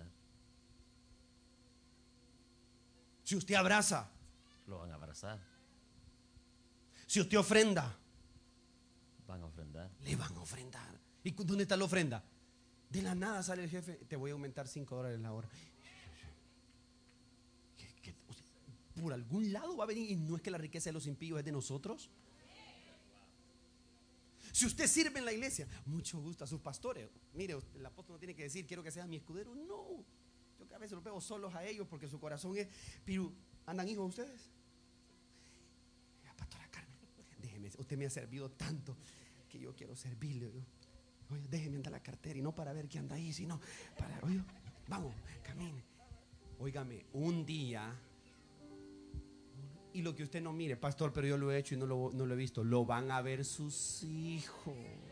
Si usted abraza, Lo van a abrazar. si usted ofrenda, Van a ofrendar. le van a ofrendar. ¿Y dónde está la ofrenda? De la nada sale el jefe, te voy a aumentar cinco dólares la hora. ¿Qué, qué? O sea, por algún lado va a venir. Y no es que la riqueza de los impíos es de nosotros. Si usted sirve en la iglesia, mucho gusto a sus pastores. Mire, el apóstol no tiene que decir quiero que seas mi escudero. No, yo que a veces los veo solos a ellos porque su corazón es. Pero ¿andan hijos ustedes? Pastora Carmen, déjeme, usted me ha servido tanto que yo quiero servirle. Oye, déjeme andar la cartera y no para ver quién anda ahí, sino para, oye, vamos, camine. Óigame, un día, y lo que usted no mire, pastor, pero yo lo he hecho y no lo, no lo he visto, lo van a ver sus hijos.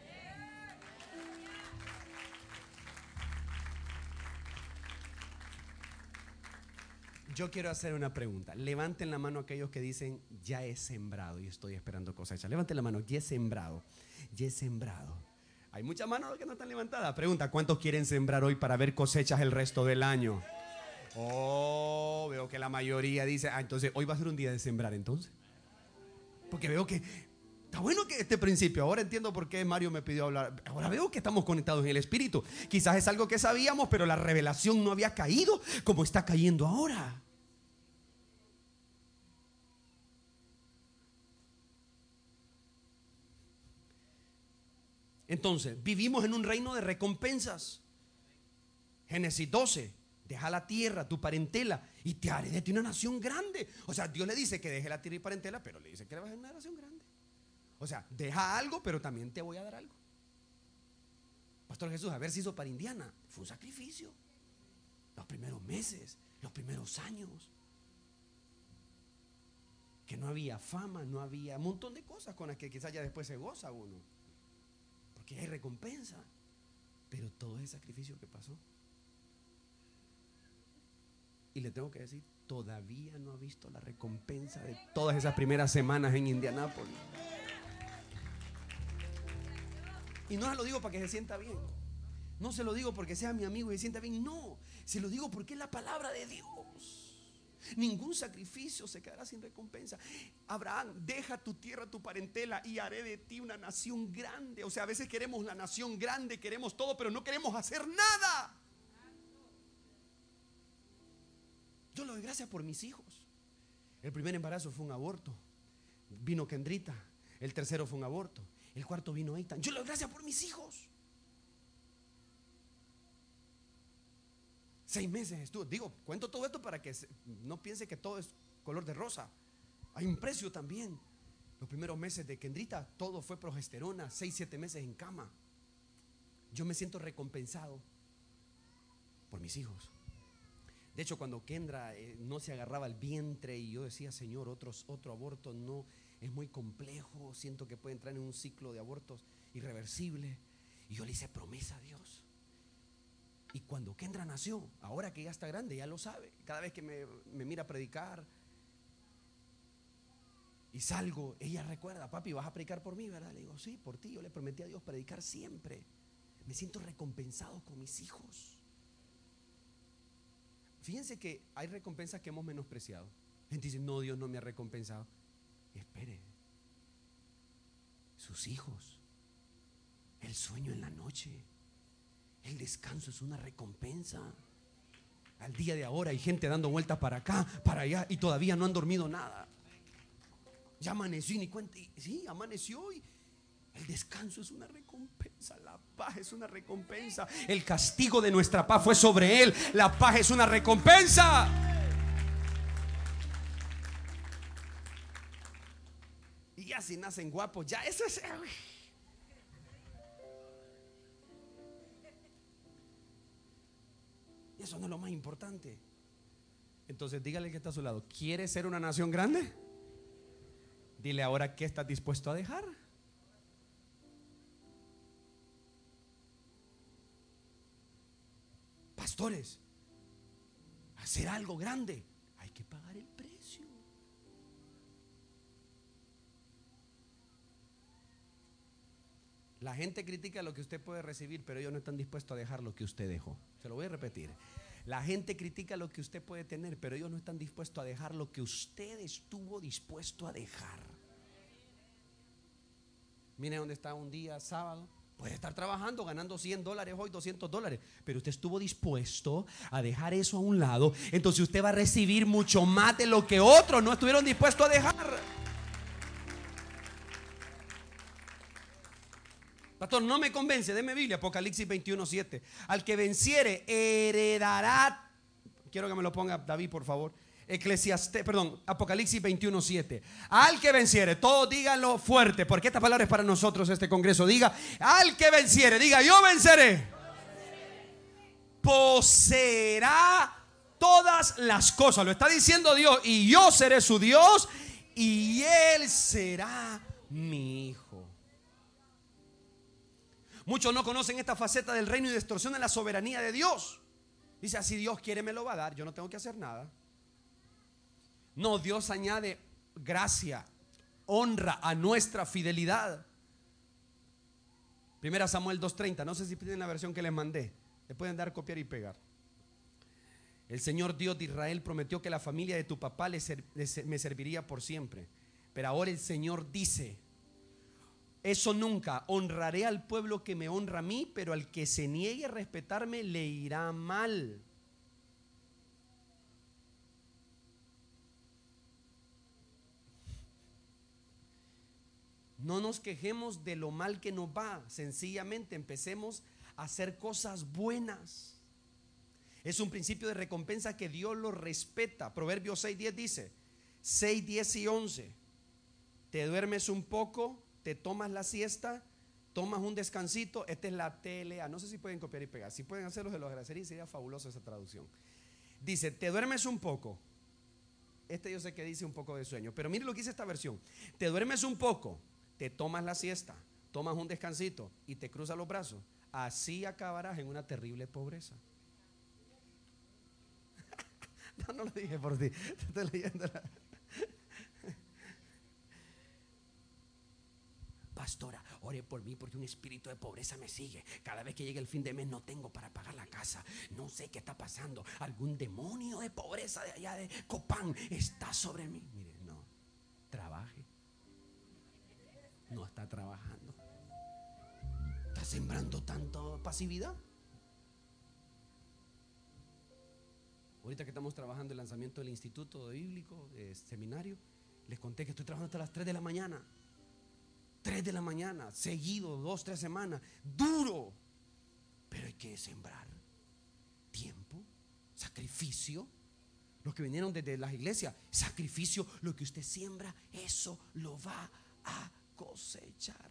Yo quiero hacer una pregunta. Levanten la mano aquellos que dicen, ya he sembrado y estoy esperando cosecha. Levanten la mano, ya he sembrado, ya he sembrado. Hay muchas manos que no están levantadas. Pregunta, ¿cuántos quieren sembrar hoy para ver cosechas el resto del año? Oh, veo que la mayoría dice, ah, entonces hoy va a ser un día de sembrar entonces. Porque veo que está bueno que este principio, ahora entiendo por qué Mario me pidió hablar. Ahora veo que estamos conectados en el Espíritu. Quizás es algo que sabíamos, pero la revelación no había caído como está cayendo ahora. Entonces, vivimos en un reino de recompensas. Génesis doce, deja la tierra, tu parentela, y te haré de ti una nación grande. O sea, Dios le dice que deje la tierra y parentela, pero le dice que le va a hacer una nación grande. O sea, deja algo, pero también te voy a dar algo. Pastor Jesús, a ver si hizo para Indiana. Fue un sacrificio. Los primeros meses, los primeros años. Que no había fama, no había un montón de cosas con las que quizás ya después se goza uno. Porque hay recompensa. Pero todo ese sacrificio que pasó. Y le tengo que decir, todavía no ha visto la recompensa de todas esas primeras semanas en Indianápolis. Y no se lo digo para que se sienta bien. No se lo digo porque sea mi amigo y se sienta bien. No, se lo digo porque es la palabra de Dios. Ningún sacrificio se quedará sin recompensa. Abraham, deja tu tierra, tu parentela, y haré de ti una nación grande. O sea, a veces queremos la nación grande, queremos todo, pero no queremos hacer nada. Yo le doy gracias por mis hijos. El primer embarazo fue un aborto. Vino Kendrita. El tercero fue un aborto. El cuarto vino Eitan. Yo le doy gracias por mis hijos. Seis meses estuvo. Digo, cuento todo esto para que no piense que todo es color de rosa. Hay un precio también. Los primeros meses de Kendrita, todo fue progesterona. Seis, siete meses en cama. Yo me siento recompensado por mis hijos. De hecho, cuando Kendra eh, no se agarraba el vientre y yo decía, Señor, otros, otro aborto no, es muy complejo, siento que puede entrar en un ciclo de abortos irreversible. Y yo le hice promesa a Dios. Y cuando Kendra nació, ahora que ya está grande, ya lo sabe. Cada vez que me, me mira predicar y salgo, ella recuerda, papi, ¿vas a predicar por mí, verdad? Le digo, sí, por ti. Yo le prometí a Dios predicar siempre. Me siento recompensado con mis hijos. Fíjense que hay recompensas que hemos menospreciado. Gente dice, no, Dios no me ha recompensado. Espere. Sus hijos, el sueño en la noche, el descanso es una recompensa. Al día de ahora hay gente dando vueltas para acá, para allá, y todavía no han dormido nada. Ya amaneció y ni cuenta. Sí, amaneció y el descanso es una recompensa. La paz es una recompensa. El castigo de nuestra paz fue sobre él. La paz es una recompensa. Y ya si nacen guapos, ya eso es. Y eso no es lo más importante. Entonces dígale que está a su lado, ¿quieres ser una nación grande? Dile ahora, ¿qué estás dispuesto a dejar? Pastores, hacer algo grande, hay que pagar el precio. La gente critica lo que usted puede recibir, pero ellos no están dispuestos a dejar lo que usted dejó. Se lo voy a repetir. La gente critica lo que usted puede tener, pero ellos no están dispuestos a dejar lo que usted estuvo dispuesto a dejar. Mire dónde está un día sábado. Puede estar trabajando, ganando cien dólares hoy, doscientos dólares, pero usted estuvo dispuesto a dejar eso a un lado. Entonces usted va a recibir mucho más de lo que otros no estuvieron dispuestos a dejar. Pastor, no me convence, deme Biblia, Apocalipsis veintiuno, siete. Al que venciere heredará. Quiero que me lo ponga David, por favor. Eclesiastés, perdón, Apocalipsis veintiuno, siete. Al que venciere, todos díganlo fuerte, porque esta palabra es para nosotros, este congreso. Diga, al que venciere, diga, yo venceré. Poseerá todas las cosas. Lo está diciendo Dios. Y yo seré su Dios y él será mi hijo. Muchos no conocen esta faceta del reino y distorsionan la soberanía de Dios. Dice, si Dios quiere me lo va a dar, yo no tengo que hacer nada. No, Dios añade gracia, honra a nuestra fidelidad. Primera Samuel dos treinta. No sé si tienen la versión que les mandé. Le pueden dar, copiar y pegar. El Señor Dios de Israel prometió que la familia de tu papá le ser, le, me serviría por siempre. Pero ahora el Señor dice: eso nunca, honraré al pueblo que me honra a mí, pero al que se niegue a respetarme le irá mal. No nos quejemos de lo mal que nos va, sencillamente empecemos a hacer cosas buenas. Es un principio de recompensa que Dios lo respeta. Proverbios seis diez dice, seis, diez y once. Te duermes un poco, te tomas la siesta, tomas un descansito. Esta es la T L A. No sé si pueden copiar y pegar. Si pueden hacerlo, se los agradecería, sería fabulosa esa traducción. Dice, te duermes un poco. Este yo sé que dice un poco de sueño, pero mire lo que dice esta versión. Te duermes un poco, te tomas la siesta, tomas un descansito y te cruzas los brazos. Así acabarás en una terrible pobreza. No, no lo dije por ti. Estoy leyendo la... Pastora, ore por mí porque un espíritu de pobreza me sigue. Cada vez que llegue el fin de mes no tengo para pagar la casa. No sé qué está pasando. Algún demonio de pobreza de allá de Copán está sobre mí. Mire, no, trabaje. No está trabajando. Está sembrando tanta pasividad. Ahorita que estamos trabajando el lanzamiento del Instituto Bíblico, de seminario, les conté que estoy trabajando hasta las tres de la mañana. tres de la mañana, seguido, dos, tres semanas, duro. Pero hay que sembrar tiempo, sacrificio. Los que vinieron desde las iglesias, sacrificio, lo que usted siembra, eso lo va a cosechar.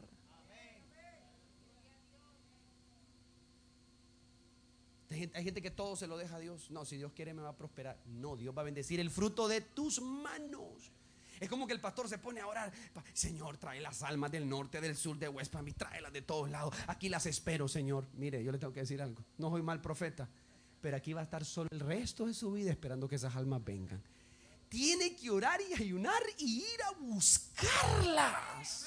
Hay gente, hay gente que todo se lo deja a Dios. No, si Dios quiere me va a prosperar. No, Dios va a bendecir el fruto de tus manos. Es como que el pastor se pone a orar: Señor, trae las almas del norte, del sur, de West Palm, tráelas de todos lados. Aquí las espero, Señor. Mire, yo le tengo que decir algo. No soy mal profeta, pero aquí va a estar solo el resto de su vida esperando que esas almas vengan. Tiene que orar y ayunar y ir a buscarlas.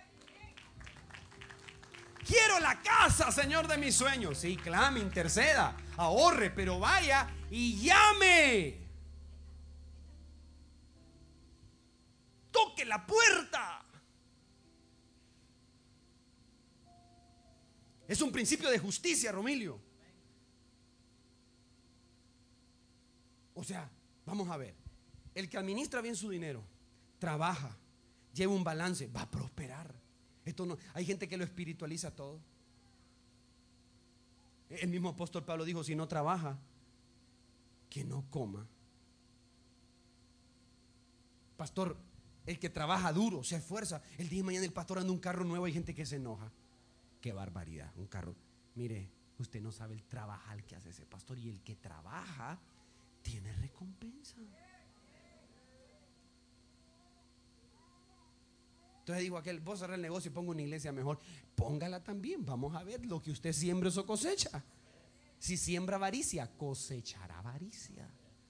Quiero la casa, Señor, de mis sueños. Sí, clame, interceda, ahorre, pero vaya y llame. Toque la puerta. Es un principio de justicia, Romilio. O sea, vamos a ver. El que administra bien su dinero, trabaja, lleva un balance, va a prosperar. Esto no, hay gente que lo espiritualiza todo. El mismo apóstol Pablo dijo: si no trabaja, que no coma. Pastor, el que trabaja duro, se esfuerza, el día de mañana el pastor anda un carro nuevo, hay gente que se enoja. Qué barbaridad, un carro. Mire, usted no sabe el trabajar que hace ese pastor, y el que trabaja tiene recompensa. Entonces digo aquel: vos cerrá el negocio y ponga una iglesia mejor. Póngala también, vamos a ver, lo que usted siembra eso cosecha. Si siembra avaricia, cosechará avaricia.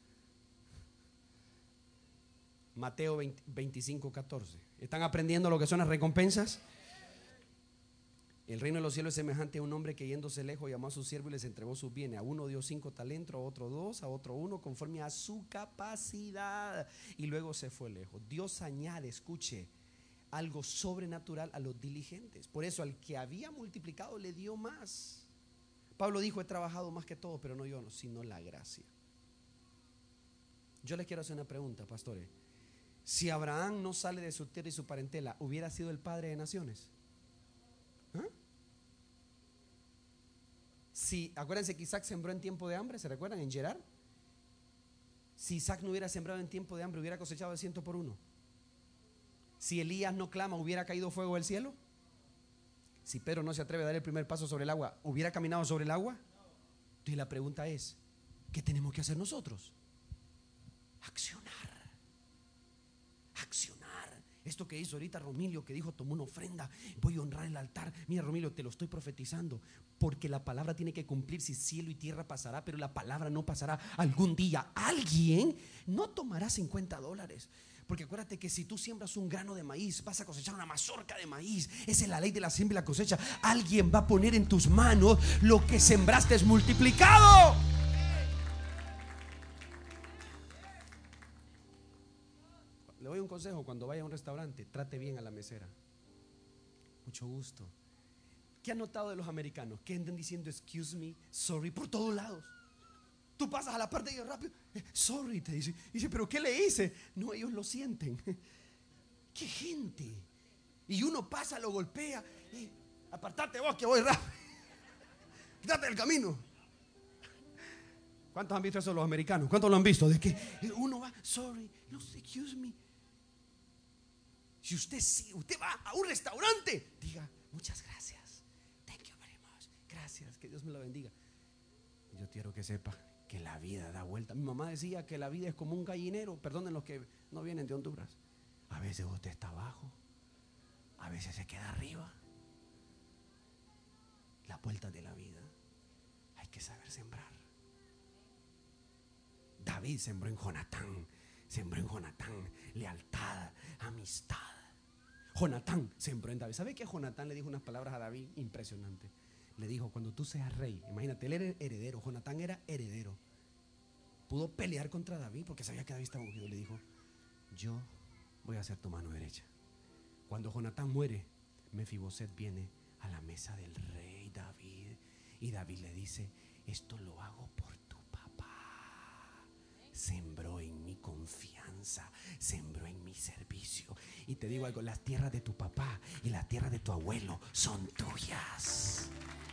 Mateo veinticinco, catorce. ¿Están aprendiendo lo que son las recompensas? El reino de los cielos es semejante a un hombre que, yéndose lejos, llamó a su siervo y les entregó sus bienes. A uno dio cinco talentos, a otro dos, a otro uno, conforme a su capacidad, y luego se fue lejos. Dios añade, escuche, algo sobrenatural a los diligentes. Por eso al que había multiplicado le dio más. Pablo dijo: he trabajado más que todos, pero no yo, sino la gracia. Yo les quiero hacer una pregunta, pastores. Si Abraham no sale de su tierra y su parentela, ¿hubiera sido el padre de naciones? ¿Ah? Si, acuérdense que Isaac sembró en tiempo de hambre, ¿se recuerdan? En Gerar. Si Isaac no hubiera sembrado en tiempo de hambre, ¿hubiera cosechado de ciento por uno? Si Elías no clama, ¿hubiera caído fuego del cielo? Si Pedro no se atreve a dar el primer paso sobre el agua, ¿hubiera caminado sobre el agua? Entonces la pregunta es: ¿qué tenemos que hacer nosotros? Accionar. Accionar. Esto que hizo ahorita Romilio, que dijo: tomó una ofrenda, voy a honrar el altar. Mira, Romilio, te lo estoy profetizando, porque la palabra tiene que cumplirse. Cielo y tierra pasará, pero la palabra no pasará. Algún día alguien no tomará cincuenta dólares. Porque acuérdate que si tú siembras un grano de maíz, vas a cosechar una mazorca de maíz. Esa es la ley de la siembra y la cosecha. Alguien va a poner en tus manos lo que sembraste es multiplicado. consejo: cuando vaya a un restaurante, trate bien a la mesera. Mucho gusto. ¿Qué han notado de los americanos? Que andan diciendo excuse me, sorry por todos lados. Tú pasas a la parte de ellos rápido, eh, sorry, te dice. Dice, ¿pero qué le hice? No, ellos lo sienten. ¡Qué gente! Y uno pasa, lo golpea. Eh, apartate vos que voy rápido. Quítate del camino. ¿Cuántos han visto eso los americanos? ¿Cuántos lo han visto? De que uno va, sorry, no, excuse me. Si usted, si usted va a un restaurante, diga, muchas gracias. Thank you very much. Gracias, que Dios me lo bendiga. Yo quiero que sepa que la vida da vuelta. Mi mamá decía que la vida es como un gallinero. Perdonen los que no vienen de Honduras. A veces usted está abajo, a veces se queda arriba. Las vueltas de la vida hay que saber sembrar. David sembró en Jonatán, sembró en Jonatán lealtad, amistad. Jonatán sembró en David. ¿Sabe que Jonatán le dijo unas palabras a David impresionantes? Le dijo, cuando tú seas rey, imagínate, él era heredero, Jonatán era heredero. Pudo pelear contra David porque sabía que David estaba ungido. Le dijo, yo voy a ser tu mano derecha. Cuando Jonatán muere, Mefiboset viene a la mesa del rey David y David le dice, esto lo hago por tu papá. Sembró en mi confianza, sembró en mi servicio. Y te digo algo, las tierras de tu papá y las tierras de tu abuelo son tuyas.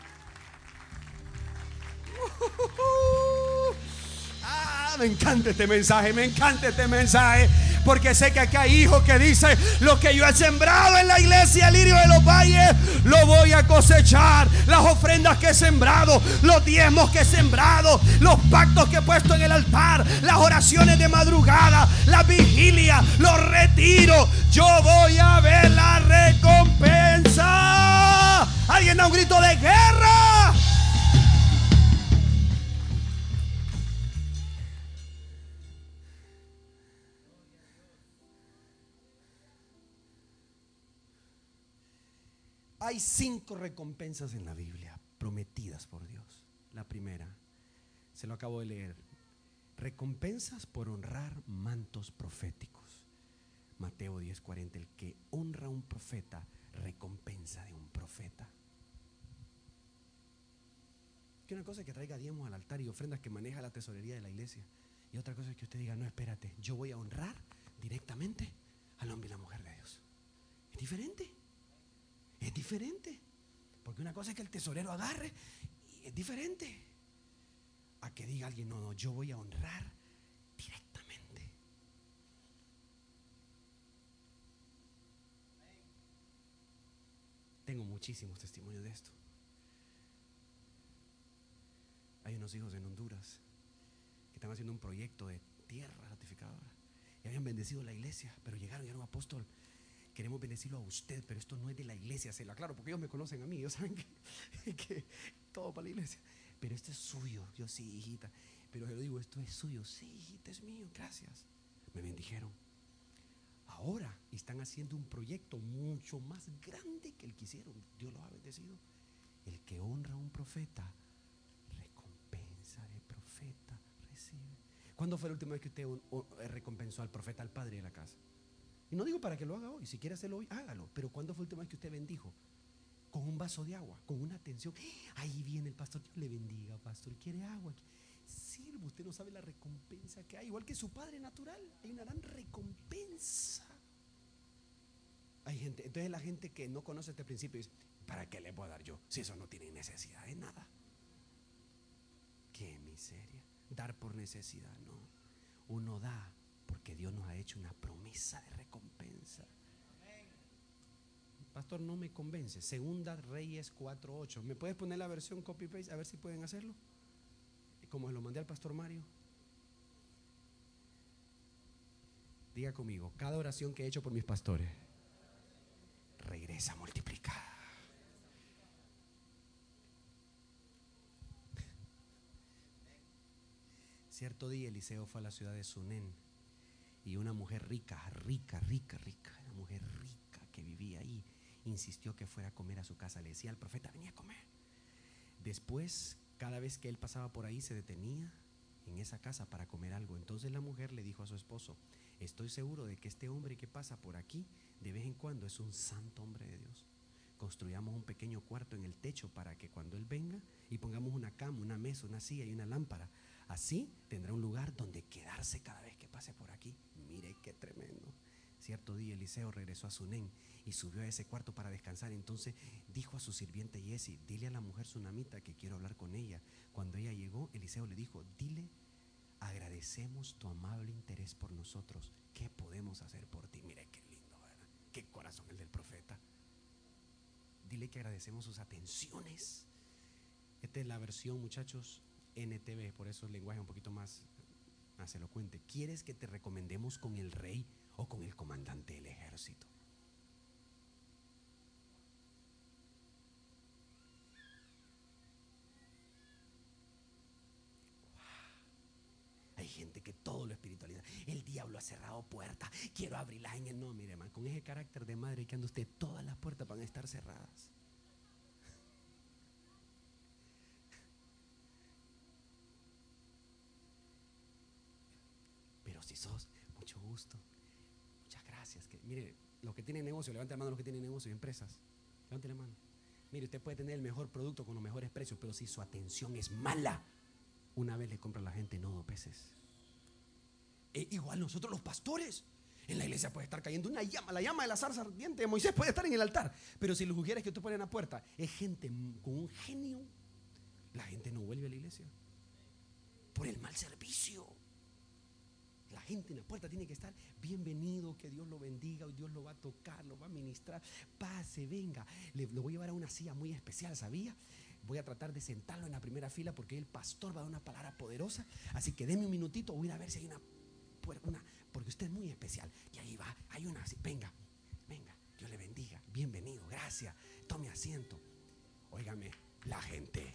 Ah, me encanta este mensaje, me encanta este mensaje, porque sé que acá hay hijos que dicen, lo que yo he sembrado en la iglesia Lirio de los Valles, lo voy a cosechar. Las ofrendas que he sembrado, los diezmos que he sembrado, los pactos que he puesto en el altar, las oraciones de madrugada, la vigilia, los retiros, yo voy a ver la recompensa. Alguien da un grito de guerra. Hay cinco recompensas en la Biblia prometidas por Dios. La primera, se lo acabo de leer, recompensas por honrar mantos proféticos. Mateo diez cuarenta, el que honra a un profeta, recompensa de un profeta. Que una cosa es que traiga diezmos al altar y ofrendas que maneja la tesorería de la iglesia, y otra cosa es que usted diga, no, espérate, yo voy a honrar directamente al hombre y la mujer de Dios. Es diferente. Es diferente. Porque una cosa es que el tesorero agarre, y es diferente a que diga alguien, no, no, yo voy a honrar directamente. Tengo muchísimos testimonios de esto. Hay unos hijos en Honduras que están haciendo un proyecto de tierra ratificadora y habían bendecido la iglesia, pero llegaron y dijeron, apóstol, queremos bendecirlo a usted, pero esto no es de la iglesia, se lo aclaro porque ellos me conocen a mí, ellos saben que, que todo para la iglesia, pero esto es suyo. Yo, sí, hijita, pero yo digo, esto es suyo. Sí, hijita, es mío, gracias. Me bendijeron. Ahora están haciendo un proyecto mucho más grande que el que hicieron. Dios los ha bendecido. El que honra a un profeta, recompensa de profeta recibe. ¿Cuándo fue la última vez que usted recompensó al profeta, al padre de la casa? Y no digo para que lo haga hoy, si quiere hacerlo hoy, hágalo. Pero ¿cuándo fue la última vez que usted bendijo? Con un vaso de agua, con una atención. Ahí viene el pastor, Dios le bendiga, pastor, ¿quiere agua? Sirva, usted no sabe la recompensa que hay. Igual que su padre natural, hay una gran recompensa. Hay gente, entonces la gente que no conoce este principio dice, ¿para qué le voy a dar yo? Si eso no tiene necesidad de nada. Qué miseria. Dar por necesidad, no. Uno da porque Dios nos ha hecho una promesa de recompensa. Pastor, no me convence. Segunda Reyes cuatro ocho. ¿Me puedes poner la versión copy paste? A ver si pueden hacerlo. Como se lo mandé al pastor Mario. Diga conmigo, cada oración que he hecho por mis pastores regresa multiplicada. Cierto día Eliseo fue a la ciudad de Sunén y una mujer rica, rica, rica, rica, una mujer rica que vivía ahí, insistió que fuera a comer a su casa. Le decía al profeta, venía a comer. Después, cada vez que él pasaba por ahí, se detenía en esa casa para comer algo. Entonces la mujer le dijo a su esposo, estoy seguro de que este hombre que pasa por aquí de vez en cuando es un santo hombre de Dios. Construyamos un pequeño cuarto en el techo para que cuando él venga y pongamos una cama, una mesa, una silla y una lámpara, así tendrá un lugar donde quedarse cada vez que pase por aquí. Mire qué tremendo. Cierto día Eliseo regresó a Sunén y subió a ese cuarto para descansar. Entonces dijo a su sirviente Giezi: dile a la mujer sunamita que quiero hablar con ella. Cuando ella llegó, Eliseo le dijo: dile, agradecemos tu amable interés por nosotros. ¿Qué podemos hacer por ti? Mire qué lindo, ¿verdad? Qué corazón el del profeta. Dile que agradecemos sus atenciones. Esta es la versión, muchachos, N T V, por eso el lenguaje un poquito más, más elocuente. ¿Quieres que te recomendemos con el rey o con el comandante del ejército? Hay gente que todo lo espiritualiza. El diablo ha cerrado puertas, quiero abrirlas en el. No, mire, man, con ese carácter de madre que anda usted, todas las puertas van a estar cerradas. Pero si sos, mucho gusto, muchas gracias. Que, mire, los que tienen negocio, levante la mano los que tienen negocio y empresas. Levante la mano. Mire, usted puede tener el mejor producto con los mejores precios, pero si su atención es mala, una vez le compra a la gente, no dos veces. E igual nosotros los pastores, en la iglesia puede estar cayendo una llama, la llama de la zarza ardiente de Moisés puede estar en el altar, pero si los ujieres que tú pones en la puerta es gente con un genio, la gente no vuelve a la iglesia por el mal servicio. La gente en la puerta tiene que estar bienvenido, que Dios lo bendiga, Dios lo va a tocar, lo va a ministrar, pase, venga. Le, lo voy a llevar a una silla muy especial, ¿sabía? Voy a tratar de sentarlo en la primera fila porque el pastor va a dar una palabra poderosa. Así que denme un minutito, voy a ir a ver si hay una, una porque usted es muy especial. Y ahí va, hay una así, venga, venga, Dios le bendiga, bienvenido, gracias, tome asiento. Óigame, la gente.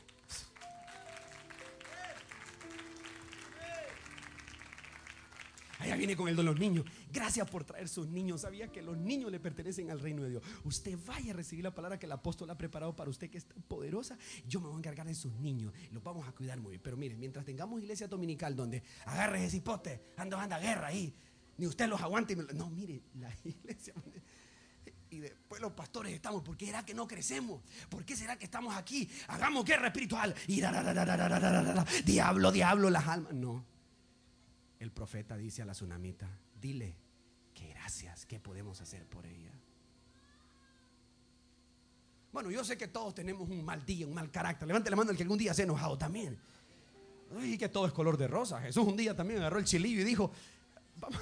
Allá viene con el de los niños. Gracias por traer sus niños. Sabía que los niños le pertenecen al reino de Dios. Usted vaya a recibir la palabra que el apóstol ha preparado para usted, que es tan poderosa. Yo me voy a encargar de sus niños. Los vamos a cuidar muy bien. Pero miren, mientras tengamos iglesia dominical donde agarre ese cipote, anda, anda, guerra ahí, ni usted los aguante. Y me... No, mire, la iglesia. Y después los pastores estamos, ¿por qué será que no crecemos? ¿Por qué será que estamos aquí? Hagamos guerra espiritual. Y da, da, da, da, da, da, da, da, diablo, diablo, las almas. No. El profeta dice a la sunamita: dile que gracias, ¿qué podemos hacer por ella? Bueno, yo sé que todos tenemos un mal día, un mal carácter. Levante la mano el que algún día se ha enojado también. Y que todo es color de rosa. Jesús un día también agarró el chilillo y dijo: vamos.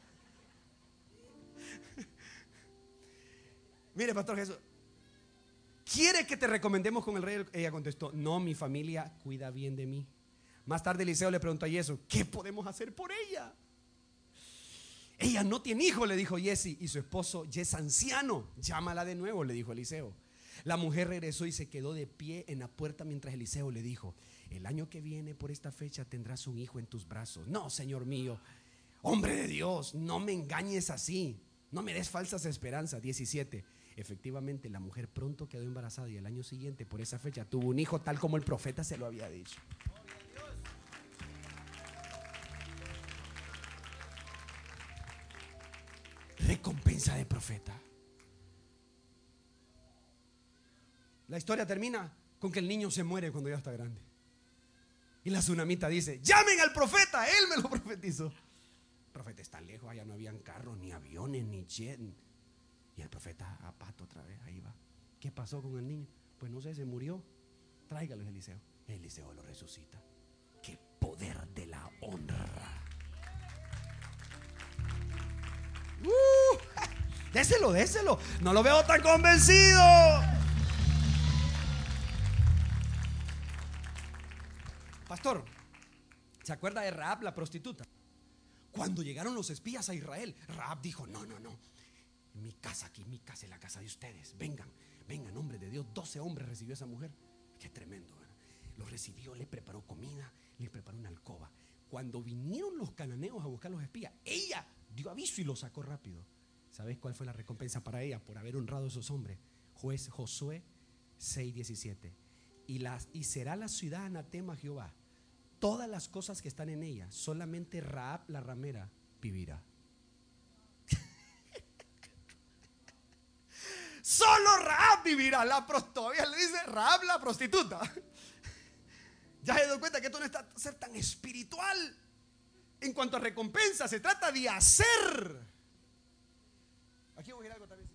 Mire, pastor Jesús, ¿quiere que te recomendemos con el rey? Ella contestó: no, mi familia cuida bien de mí. Más tarde Eliseo le preguntó a Giezi: ¿qué podemos hacer por ella? Ella no tiene hijo, le dijo Giezi, y su esposo ya es anciano. Llámala de nuevo, le dijo Eliseo. La mujer regresó y se quedó de pie en la puerta mientras Eliseo le dijo: el año que viene por esta fecha tendrás un hijo en tus brazos. No, Señor mío, hombre de Dios, no me engañes así, no me des falsas esperanzas. diecisiete. Efectivamente, la mujer pronto quedó embarazada y el año siguiente por esa fecha tuvo un hijo, tal como el profeta se lo había dicho. Recompensa de profeta. La historia termina con que el niño se muere cuando ya está grande. Y la tsunamita dice: llamen al profeta, él me lo profetizó. El profeta está lejos, allá no habían carros, ni aviones, ni jet. Y el profeta a pato otra vez, ahí va. ¿Qué pasó con el niño? Pues no sé, se murió. Tráigalo, Eliseo. Eliseo lo resucita. ¡Qué poder de la honra! Uh, déselo, déselo. No lo veo tan convencido. Pastor, ¿se acuerda de Rahab, la prostituta? Cuando llegaron los espías a Israel, Rahab dijo: no, no, no, mi casa aquí, mi casa es la casa de ustedes. Vengan, vengan, hombre de Dios. doce hombres recibió esa mujer. Qué tremendo, ¿verdad? Los recibió, le preparó comida, le preparó una alcoba. Cuando vinieron los cananeos a buscar los espías, ella dio aviso y los sacó rápido. ¿Sabes cuál fue la recompensa para ella por haber honrado a esos hombres? Juez Josué seis diecisiete. Y, las, y será la ciudad anatema a Jehová, todas las cosas que están en ella, solamente Rahab la ramera vivirá. Solo Rahab vivirá. La pros- todavía le dice Rahab la prostituta. Ya se dio cuenta que esto no está ser tan espiritual. En cuanto a recompensa, se trata de hacer. Aquí voy a ir algo también.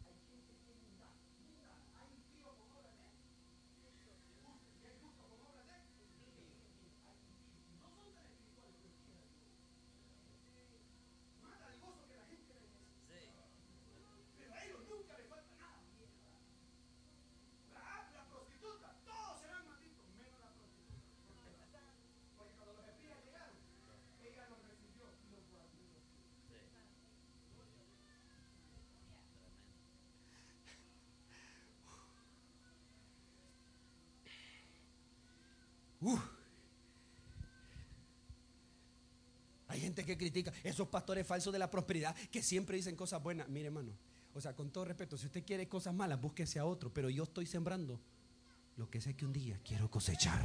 Uh. Hay gente que critica esos pastores falsos de la prosperidad que siempre dicen cosas buenas. Mire, hermano, o sea, con todo respeto, si usted quiere cosas malas, búsquese a otro. Pero yo estoy sembrando lo que sé que un día quiero cosechar.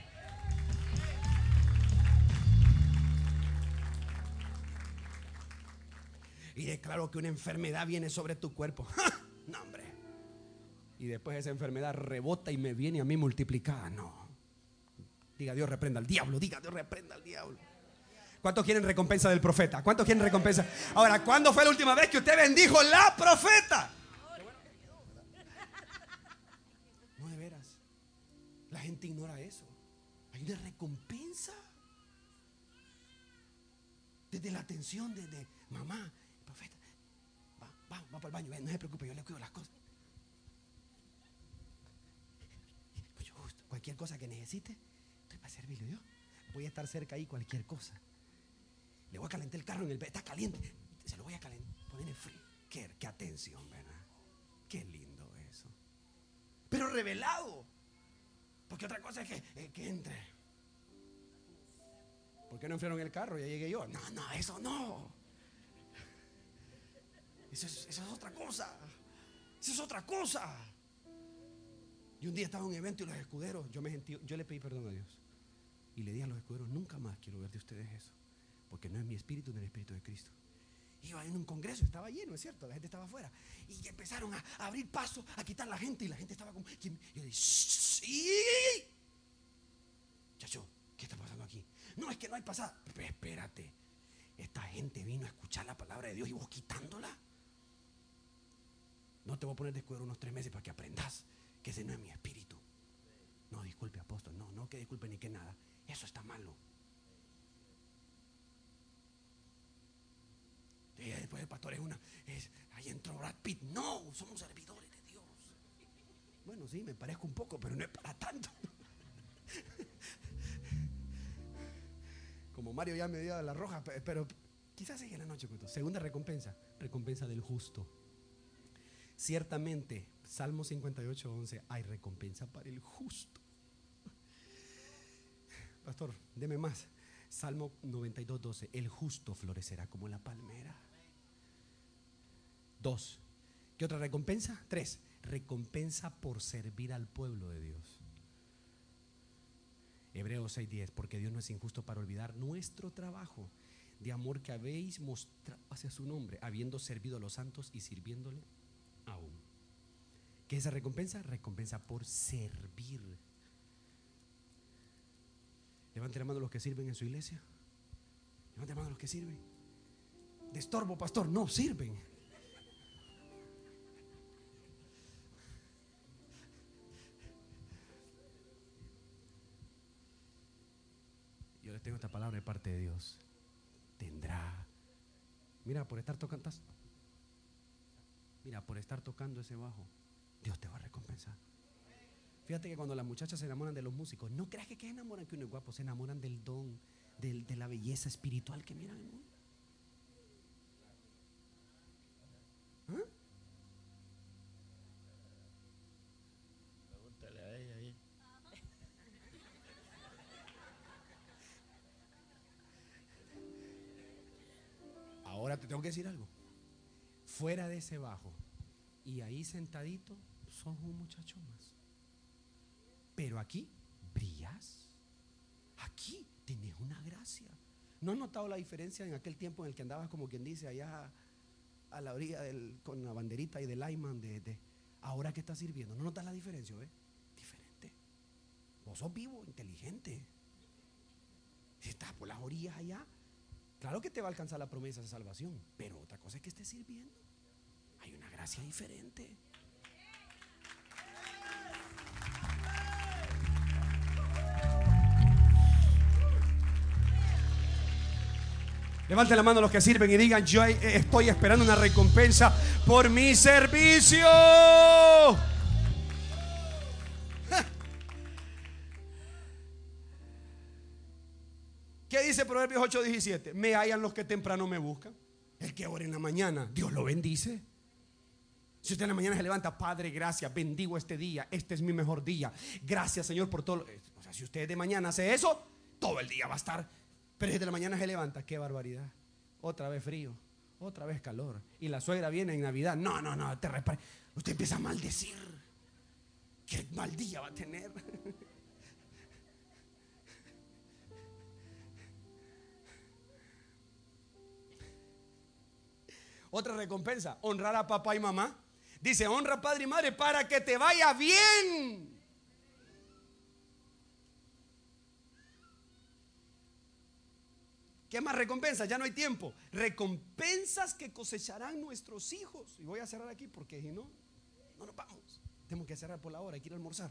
Y declaro que una enfermedad viene sobre tu cuerpo. ¡Ja! No, hombre. Y después esa enfermedad rebota y me viene a mí multiplicada. No. Diga Dios reprenda al diablo. Diga Dios reprenda al diablo. ¿Cuántos quieren recompensa del profeta? ¿Cuántos quieren recompensa? Ahora, ¿cuándo fue la última vez que usted bendijo la profeta? No, de veras. La gente ignora eso. Hay una recompensa. Desde la atención de, de mamá, profeta. Va, va, va para el baño. Ven, no se preocupe, yo le cuido las cosas. Mucho gusto. Cualquier cosa que necesite, estoy para servirle yo. Voy a estar cerca ahí, cualquier cosa. Le voy a calentar el carro en el... Está caliente. Se lo voy a calentar, poner en frío. Qué, qué atención, ¿verdad? Qué lindo eso. Pero revelado. Porque otra cosa es que, eh, que entre. ¿Por qué no enfriaron el carro? Ya llegué yo. No, no, eso no. Eso es, eso es otra cosa. Eso es otra cosa. Y un día estaba en un evento y los escuderos, yo me sentí, yo le pedí perdón a Dios. Y le dije a los escuderos, nunca más quiero ver de ustedes eso. Porque no es mi espíritu, ni el espíritu de Cristo. Iba en un congreso, estaba lleno, es cierto, la gente estaba afuera. Y empezaron a, a abrir paso, a quitar la gente. Y la gente estaba como... Y yo dije, ¡sí! Chacho, ¿qué está pasando aquí? No, es que no hay pasada. Pero espérate, esta gente vino a escuchar la palabra de Dios y vos quitándola. No te voy a poner de escudero unos tres meses para que aprendas que ese no es mi espíritu. No, disculpe, apóstol, no, no que disculpe ni que nada. Eso está malo. Y después el pastor es una, es, ahí entró Brad Pitt. No, somos servidores de Dios. Bueno, sí, me parezco un poco, pero no es para tanto. Como Mario ya me dio la roja, pero quizás sigue en la noche. Segunda recompensa, recompensa del justo. Ciertamente, Salmo cincuenta y ocho, once, hay recompensa para el justo. Pastor, deme más. Salmo noventa y dos, doce, el justo florecerá como la palmera. Dos, ¿qué otra recompensa? Tres, recompensa por servir al pueblo de Dios. Hebreos seis, diez, porque Dios no es injusto para olvidar nuestro trabajo de amor que habéis mostrado hacia su nombre, habiendo servido a los santos y sirviéndole aún. ¿Qué es esa recompensa? Recompensa por servir. Levante la mano los que sirven en su iglesia. Levante la mano los que sirven. De estorbo, pastor, no sirven. Yo les tengo esta palabra de parte de Dios. Tendrá. Mira, por estar tocando. Mira, por estar tocando ese bajo, Dios te va a recompensar. Fíjate que cuando las muchachas se enamoran de los músicos, no creas que, que se enamoran que uno es guapo, se enamoran del don, del, de la belleza espiritual que miran en el mundo. ¿Ah? Pregúntale a ella ahí. Ahora te tengo que decir algo. Fuera de ese bajo y ahí sentadito, sos un muchacho más. Pero aquí brillas. Aquí tienes una gracia. ¿No has notado la diferencia en aquel tiempo en el que andabas como quien dice allá a la orilla del, con la banderita y del Lyman de, de, Ahora que estás sirviendo, ¿no notas la diferencia? ¿Ve? Diferente. Vos sos vivo, inteligente. Si estás por las orillas allá, claro que te va a alcanzar la promesa de salvación, pero otra cosa es que estés sirviendo. Hay una gracia diferente. Levanten la mano los que sirven y digan: yo estoy esperando una recompensa por mi servicio. ¿Qué dice Proverbios ocho diecisiete? Me hallan los que temprano me buscan. El que ora en la mañana, Dios lo bendice. Si usted en la mañana se levanta: Padre, gracias, bendigo este día, este es mi mejor día. Gracias, Señor, por todo. O sea, si usted de mañana hace eso, todo el día va a estar. Pero desde la mañana se levanta, qué barbaridad. Otra vez frío, otra vez calor. Y la suegra viene en Navidad. No, no, no, te repare. Usted empieza a maldecir. Qué mal día va a tener. Otra recompensa, honrar a papá y mamá. Dice: honra a padre y madre para que te vaya bien. ¿Qué más recompensas? Ya no hay tiempo. Recompensas que cosecharán nuestros hijos. Y voy a cerrar aquí porque si no, no nos vamos. Tenemos que cerrar por la hora, hay que ir a almorzar.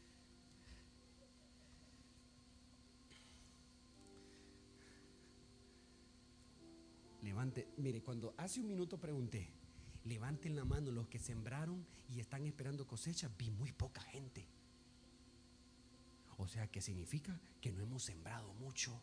Levante, mire, cuando hace un minuto pregunté, levanten la mano los que sembraron y están esperando cosecha, vi muy poca gente. O sea, que significa que no hemos sembrado mucho.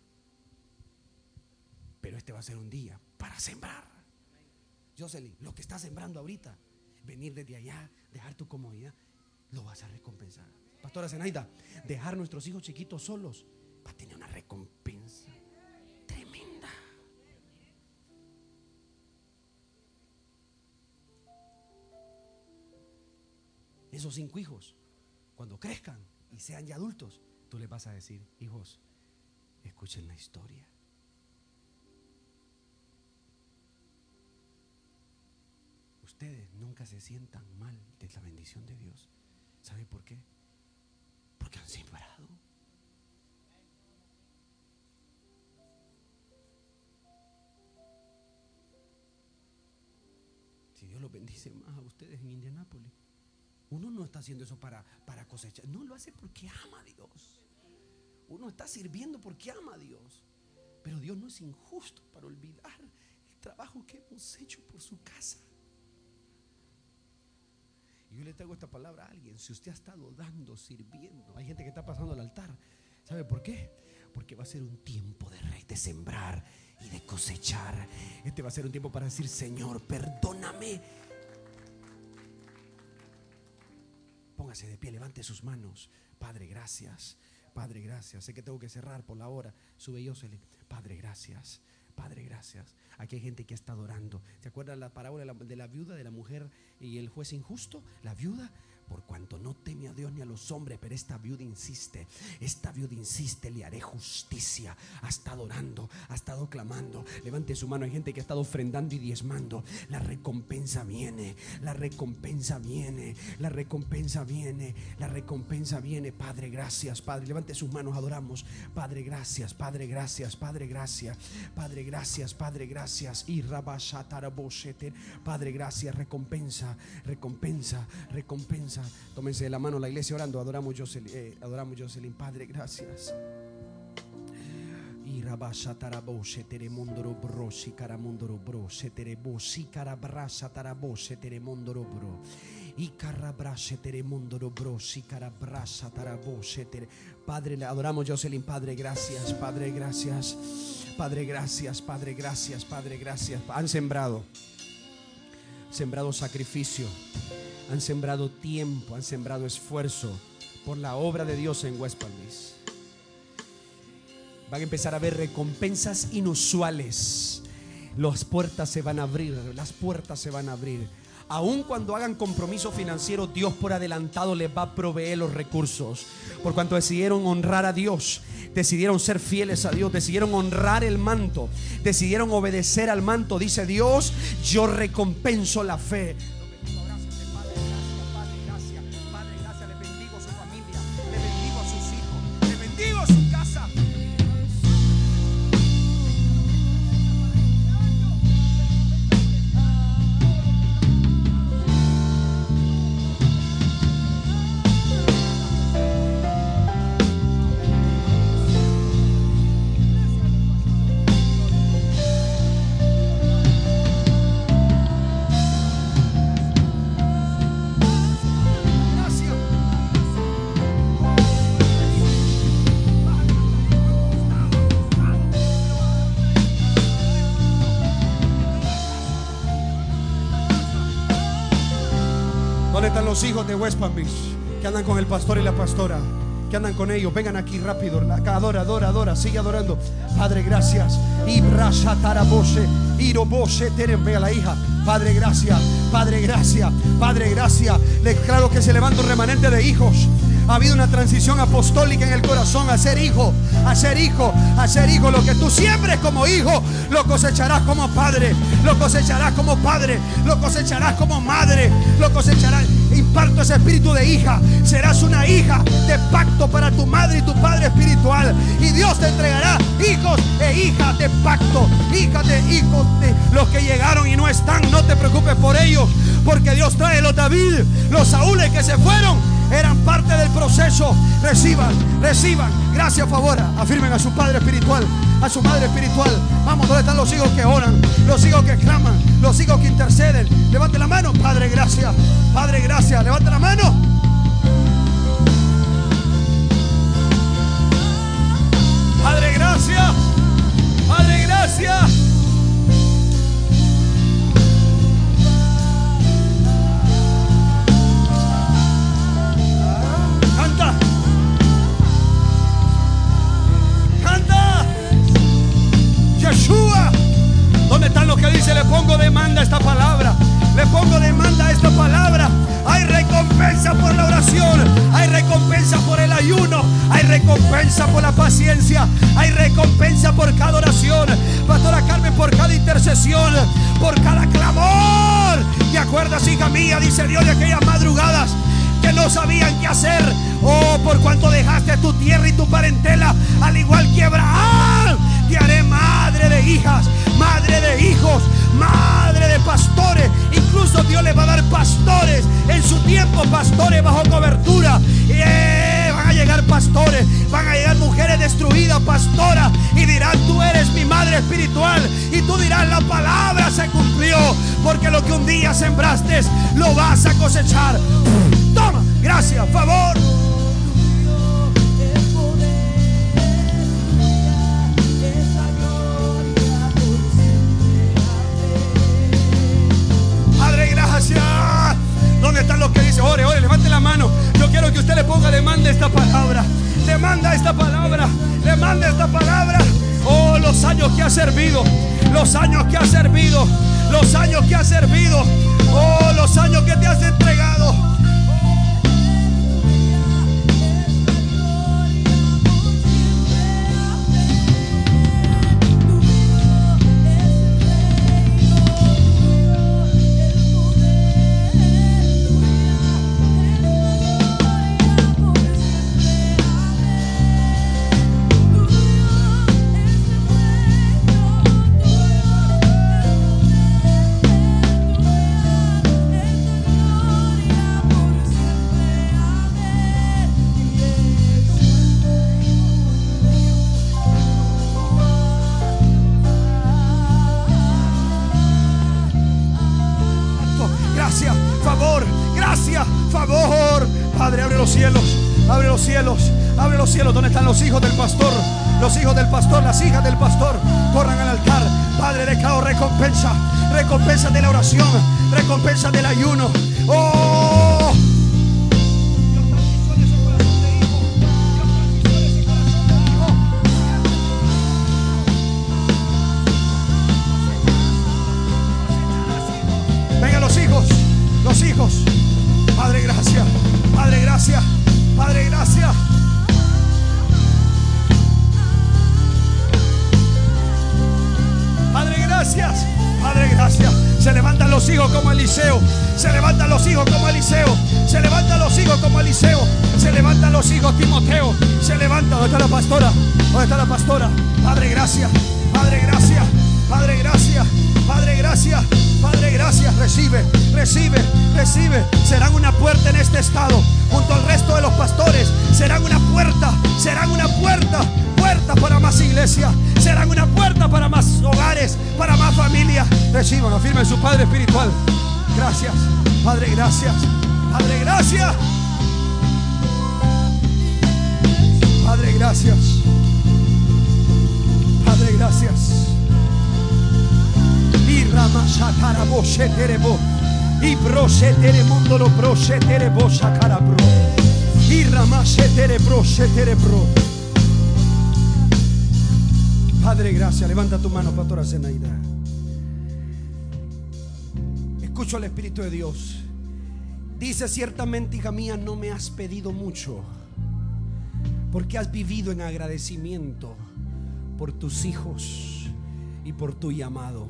Pero este va a ser un día para sembrar. Jocelyn, lo que estás sembrando ahorita, venir desde allá, dejar tu comodidad, lo vas a recompensar. Pastora Zenaida, dejar nuestros hijos chiquitos solos va a tener una recompensa tremenda. Esos cinco hijos, cuando crezcan y sean ya adultos, tú les vas a decir: hijos, escuchen la historia. Ustedes nunca se sientan mal de la bendición de Dios. ¿Sabe por qué? Porque han sembrado. Si Dios los bendice más a ustedes en Indianápolis, uno no está haciendo eso para, para cosechar. No, lo hace porque ama a Dios. Uno está sirviendo porque ama a Dios. Pero Dios no es injusto para olvidar el trabajo que hemos hecho por su casa. Y yo le traigo esta palabra a alguien: si usted ha estado dando, sirviendo, hay gente que está pasando al altar. ¿Sabe por qué? Porque va a ser un tiempo de, de sembrar y de cosechar. Este va a ser un tiempo para decir: Señor, perdóname. Póngase de pie, levante sus manos. Padre, gracias. Padre, gracias. Sé que tengo que cerrar por la hora. Sube Jocelyn. Padre, gracias. Padre, gracias. Aquí hay gente que está adorando. ¿Se acuerdan la parábola de la, de la viuda, de la mujer y el juez injusto? La viuda, por cuanto no teme a Dios ni a los hombres, pero esta viuda insiste, esta viuda insiste, le haré justicia. Ha estado orando, ha estado clamando. Levante su mano. Hay gente que ha estado ofrendando y diezmando. La recompensa viene, la recompensa viene, la recompensa viene, la recompensa viene. Padre, gracias, Padre. Levante sus manos, adoramos. Padre, gracias, Padre, gracias, Padre, gracias, Padre, gracias, Padre, gracias. Y rabashatarabosheter. Padre, gracias, recompensa, recompensa, recompensa. Tómense de la mano la iglesia orando. Adoramos Jocelyn, eh, adoramos Jocelyn. Padre, gracias. Y rabashatarabo shetere mondoro bro shikaramondoro bro shetere bo shikarabrasha tarabo shetere mondoro bro y carabrasha tere mondoro bro shikarabrasha tarabo shetere. Padre, le adoramos Jocelyn. Padre, gracias. Padre, gracias. Padre, gracias. Padre, gracias. Padre, gracias. Han sembrado, sembrado sacrificio. Han sembrado tiempo, han sembrado esfuerzo por la obra de Dios en West Palm Beach. Van a empezar a ver recompensas inusuales. Las puertas se van a abrir, las puertas se van a abrir. Aun cuando hagan compromiso financiero, Dios por adelantado les va a proveer los recursos. Por cuanto decidieron honrar a Dios, decidieron ser fieles a Dios, decidieron honrar el manto, decidieron obedecer al manto. Dice Dios: yo recompenso la fe. están los hijos de West Palm Beach que andan con el pastor y la pastora? Que andan con ellos, vengan aquí rápido. Acá adora, adora, adora, sigue adorando. Padre, gracias. Ibrasha taraboshe, iroboshe terembe a la hija. Padre, gracias. Padre, gracias. Padre, gracias. Le declaro que se levanta un remanente de hijos. Ha habido una transición apostólica en el corazón a ser hijo, a ser hijo, a ser hijo. Lo que tú siembres como hijo, lo cosecharás como padre, lo cosecharás como padre, lo cosecharás como madre, lo cosecharás. Imparto ese espíritu de hija. Serás una hija de pacto para tu madre y tu padre espiritual. Y Dios te entregará hijos e hijas de pacto, hijas de hijos de los que llegaron y no están. No te preocupes por ellos, porque Dios trae los David, los Saúles que se fueron. Eran parte del proceso. Reciban, reciban. Gracias, favor. Afirmen a su padre espiritual, a su madre espiritual. Vamos, ¿dónde están los hijos que oran? Los hijos que claman, los hijos que interceden. Levante la mano. Padre, gracias. Padre, gracias. Levante la mano. Padre, gracias. Padre, gracias. Canta. Canta. Yeshua. ¿Dónde están los que dicen le pongo demanda a esta palabra? Le pongo demanda a esta palabra. Hay recompensa por la oración. Hay recompensa por el ayuno. Hay recompensa por la paciencia. Hay recompensa por cada oración. Pastora Carmen, por cada intercesión, por cada clamor. ¿Te acuerdas, hija mía? Dice Dios, de aquellas madrugadas que no sabían qué hacer. Oh, por cuanto dejaste tu tierra y tu parentela, al igual que Abraham, te haré madre de hijas, madre de hijos, madre de pastores. Incluso Dios les va a dar pastores en su tiempo, pastores bajo cobertura. Eh, van a llegar pastores, van a llegar mujeres destruidas, pastoras, y dirán: tú eres mi madre espiritual. Y tú dirás: la palabra se cumplió, porque lo que un día sembraste lo vas a cosechar. Toma, gracias, favor. Padre, gracias. ¿Dónde están los que dicen ore, ore? Levante la mano. Yo quiero que usted le ponga demanda a esta palabra. Demanda esta palabra. Demanda esta palabra. Oh, los años que ha servido. Los años que ha servido. Los años que ha servido. Oh, los años que te has entregado. ¿Dónde están los hijos del pastor? Los hijos del pastor, las hijas del pastor, corran al altar. Padre, declaro recompensa, recompensa de la oración, recompensa del ayuno. Oh, Dios transmitió ese corazón de hijo. Dios transmitió ese corazón de hijo. Vengan los hijos, los hijos. Padre, gracias. Padre, gracias. Padre, gracias. Padre, gracias. Padre, gracias. Se levantan los hijos como Eliseo. Se levantan los hijos como Eliseo. Se levantan los hijos como Eliseo. Se levantan los hijos Timoteo. Se levanta. ¿Dónde está la pastora? ¿Dónde está la pastora? Padre, gracias. Padre, gracias. Padre, gracias. Padre, gracias. Padre, gracias. Recibe, recibe, recibe. Serán una puerta en este estado. Junto al resto de los pastores. Serán una puerta. Serán una puerta. Puerta para más iglesia. Serán una puerta para más hogares, para más familias. Reciban, afirmen su Padre espiritual. Gracias, Padre, gracias. Padre, gracias. Padre, gracias. Padre, gracias. Y Ramashatarabosheterebo. Y brosetere mondoro brosetere boshakara bro. Y ramasetere brosetere bro. Padre, gracias. Levanta tu mano, pastora Zenaida. Escucho al Espíritu de Dios. Dice: ciertamente, hija mía, no me has pedido mucho, porque has vivido en agradecimiento por tus hijos y por tu llamado.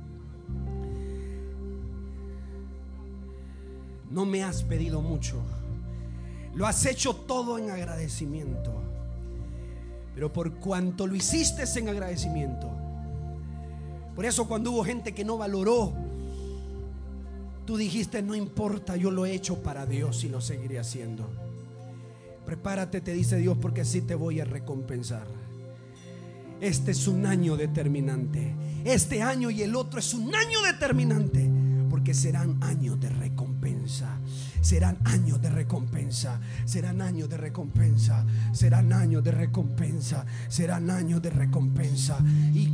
No me has pedido mucho, lo has hecho todo en agradecimiento. Pero por cuanto lo hiciste en agradecimiento, por eso cuando hubo gente que no valoró, tú dijiste: no importa, yo lo he hecho para Dios y lo seguiré haciendo. Prepárate, te dice Dios, porque sí te voy a recompensar. Este es un año determinante. Este año y el otro es un año determinante, porque serán años de recompensa. Serán años de recompensa. Serán años de recompensa. Serán años de recompensa. Serán años de recompensa. Y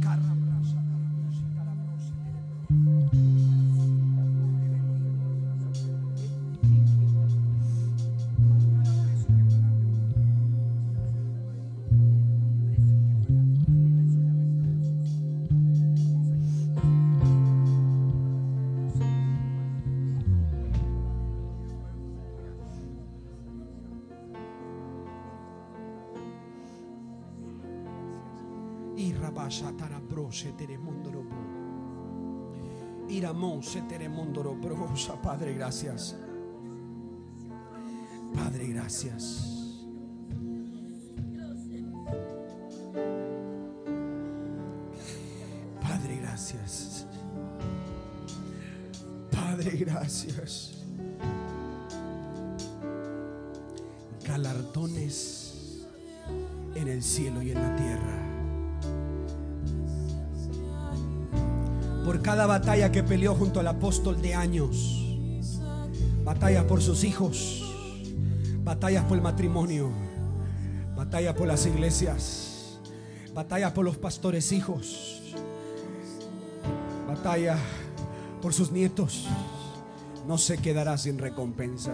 Padre, gracias. Padre, gracias. Padre, gracias. Padre, gracias. Galardones en el cielo y en la tierra. Por cada batalla que peleó junto al apóstol de años. Batallas por sus hijos, batallas por el matrimonio, batallas por las iglesias, batallas por los pastores hijos, batalla por sus nietos. No se quedará sin recompensa.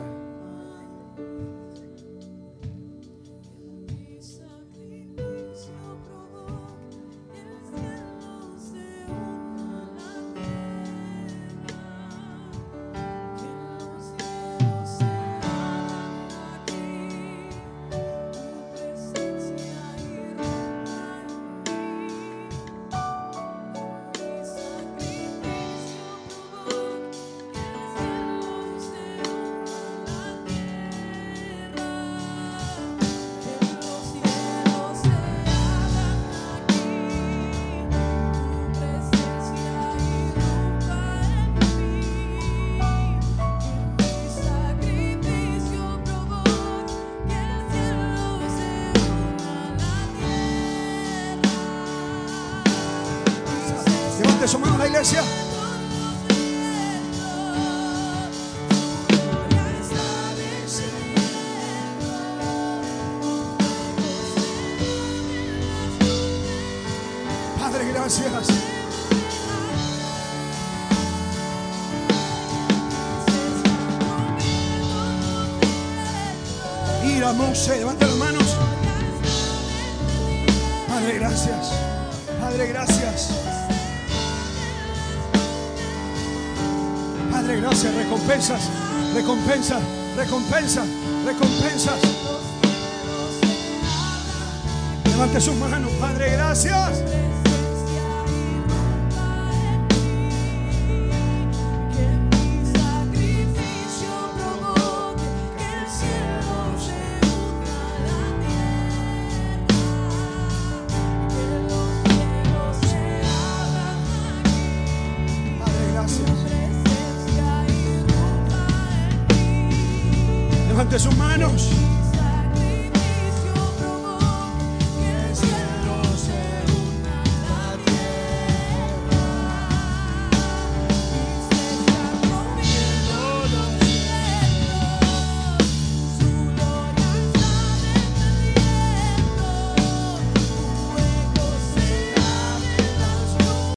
Su mano a la iglesia. Padre, gracias. Ira Mose, levanta las manos. Padre, gracias. Padre, gracias. Padre, gracias. Recompensas, recompensas, recompensas, recompensas. Levante sus manos. Padre, gracias. Levante sus manos.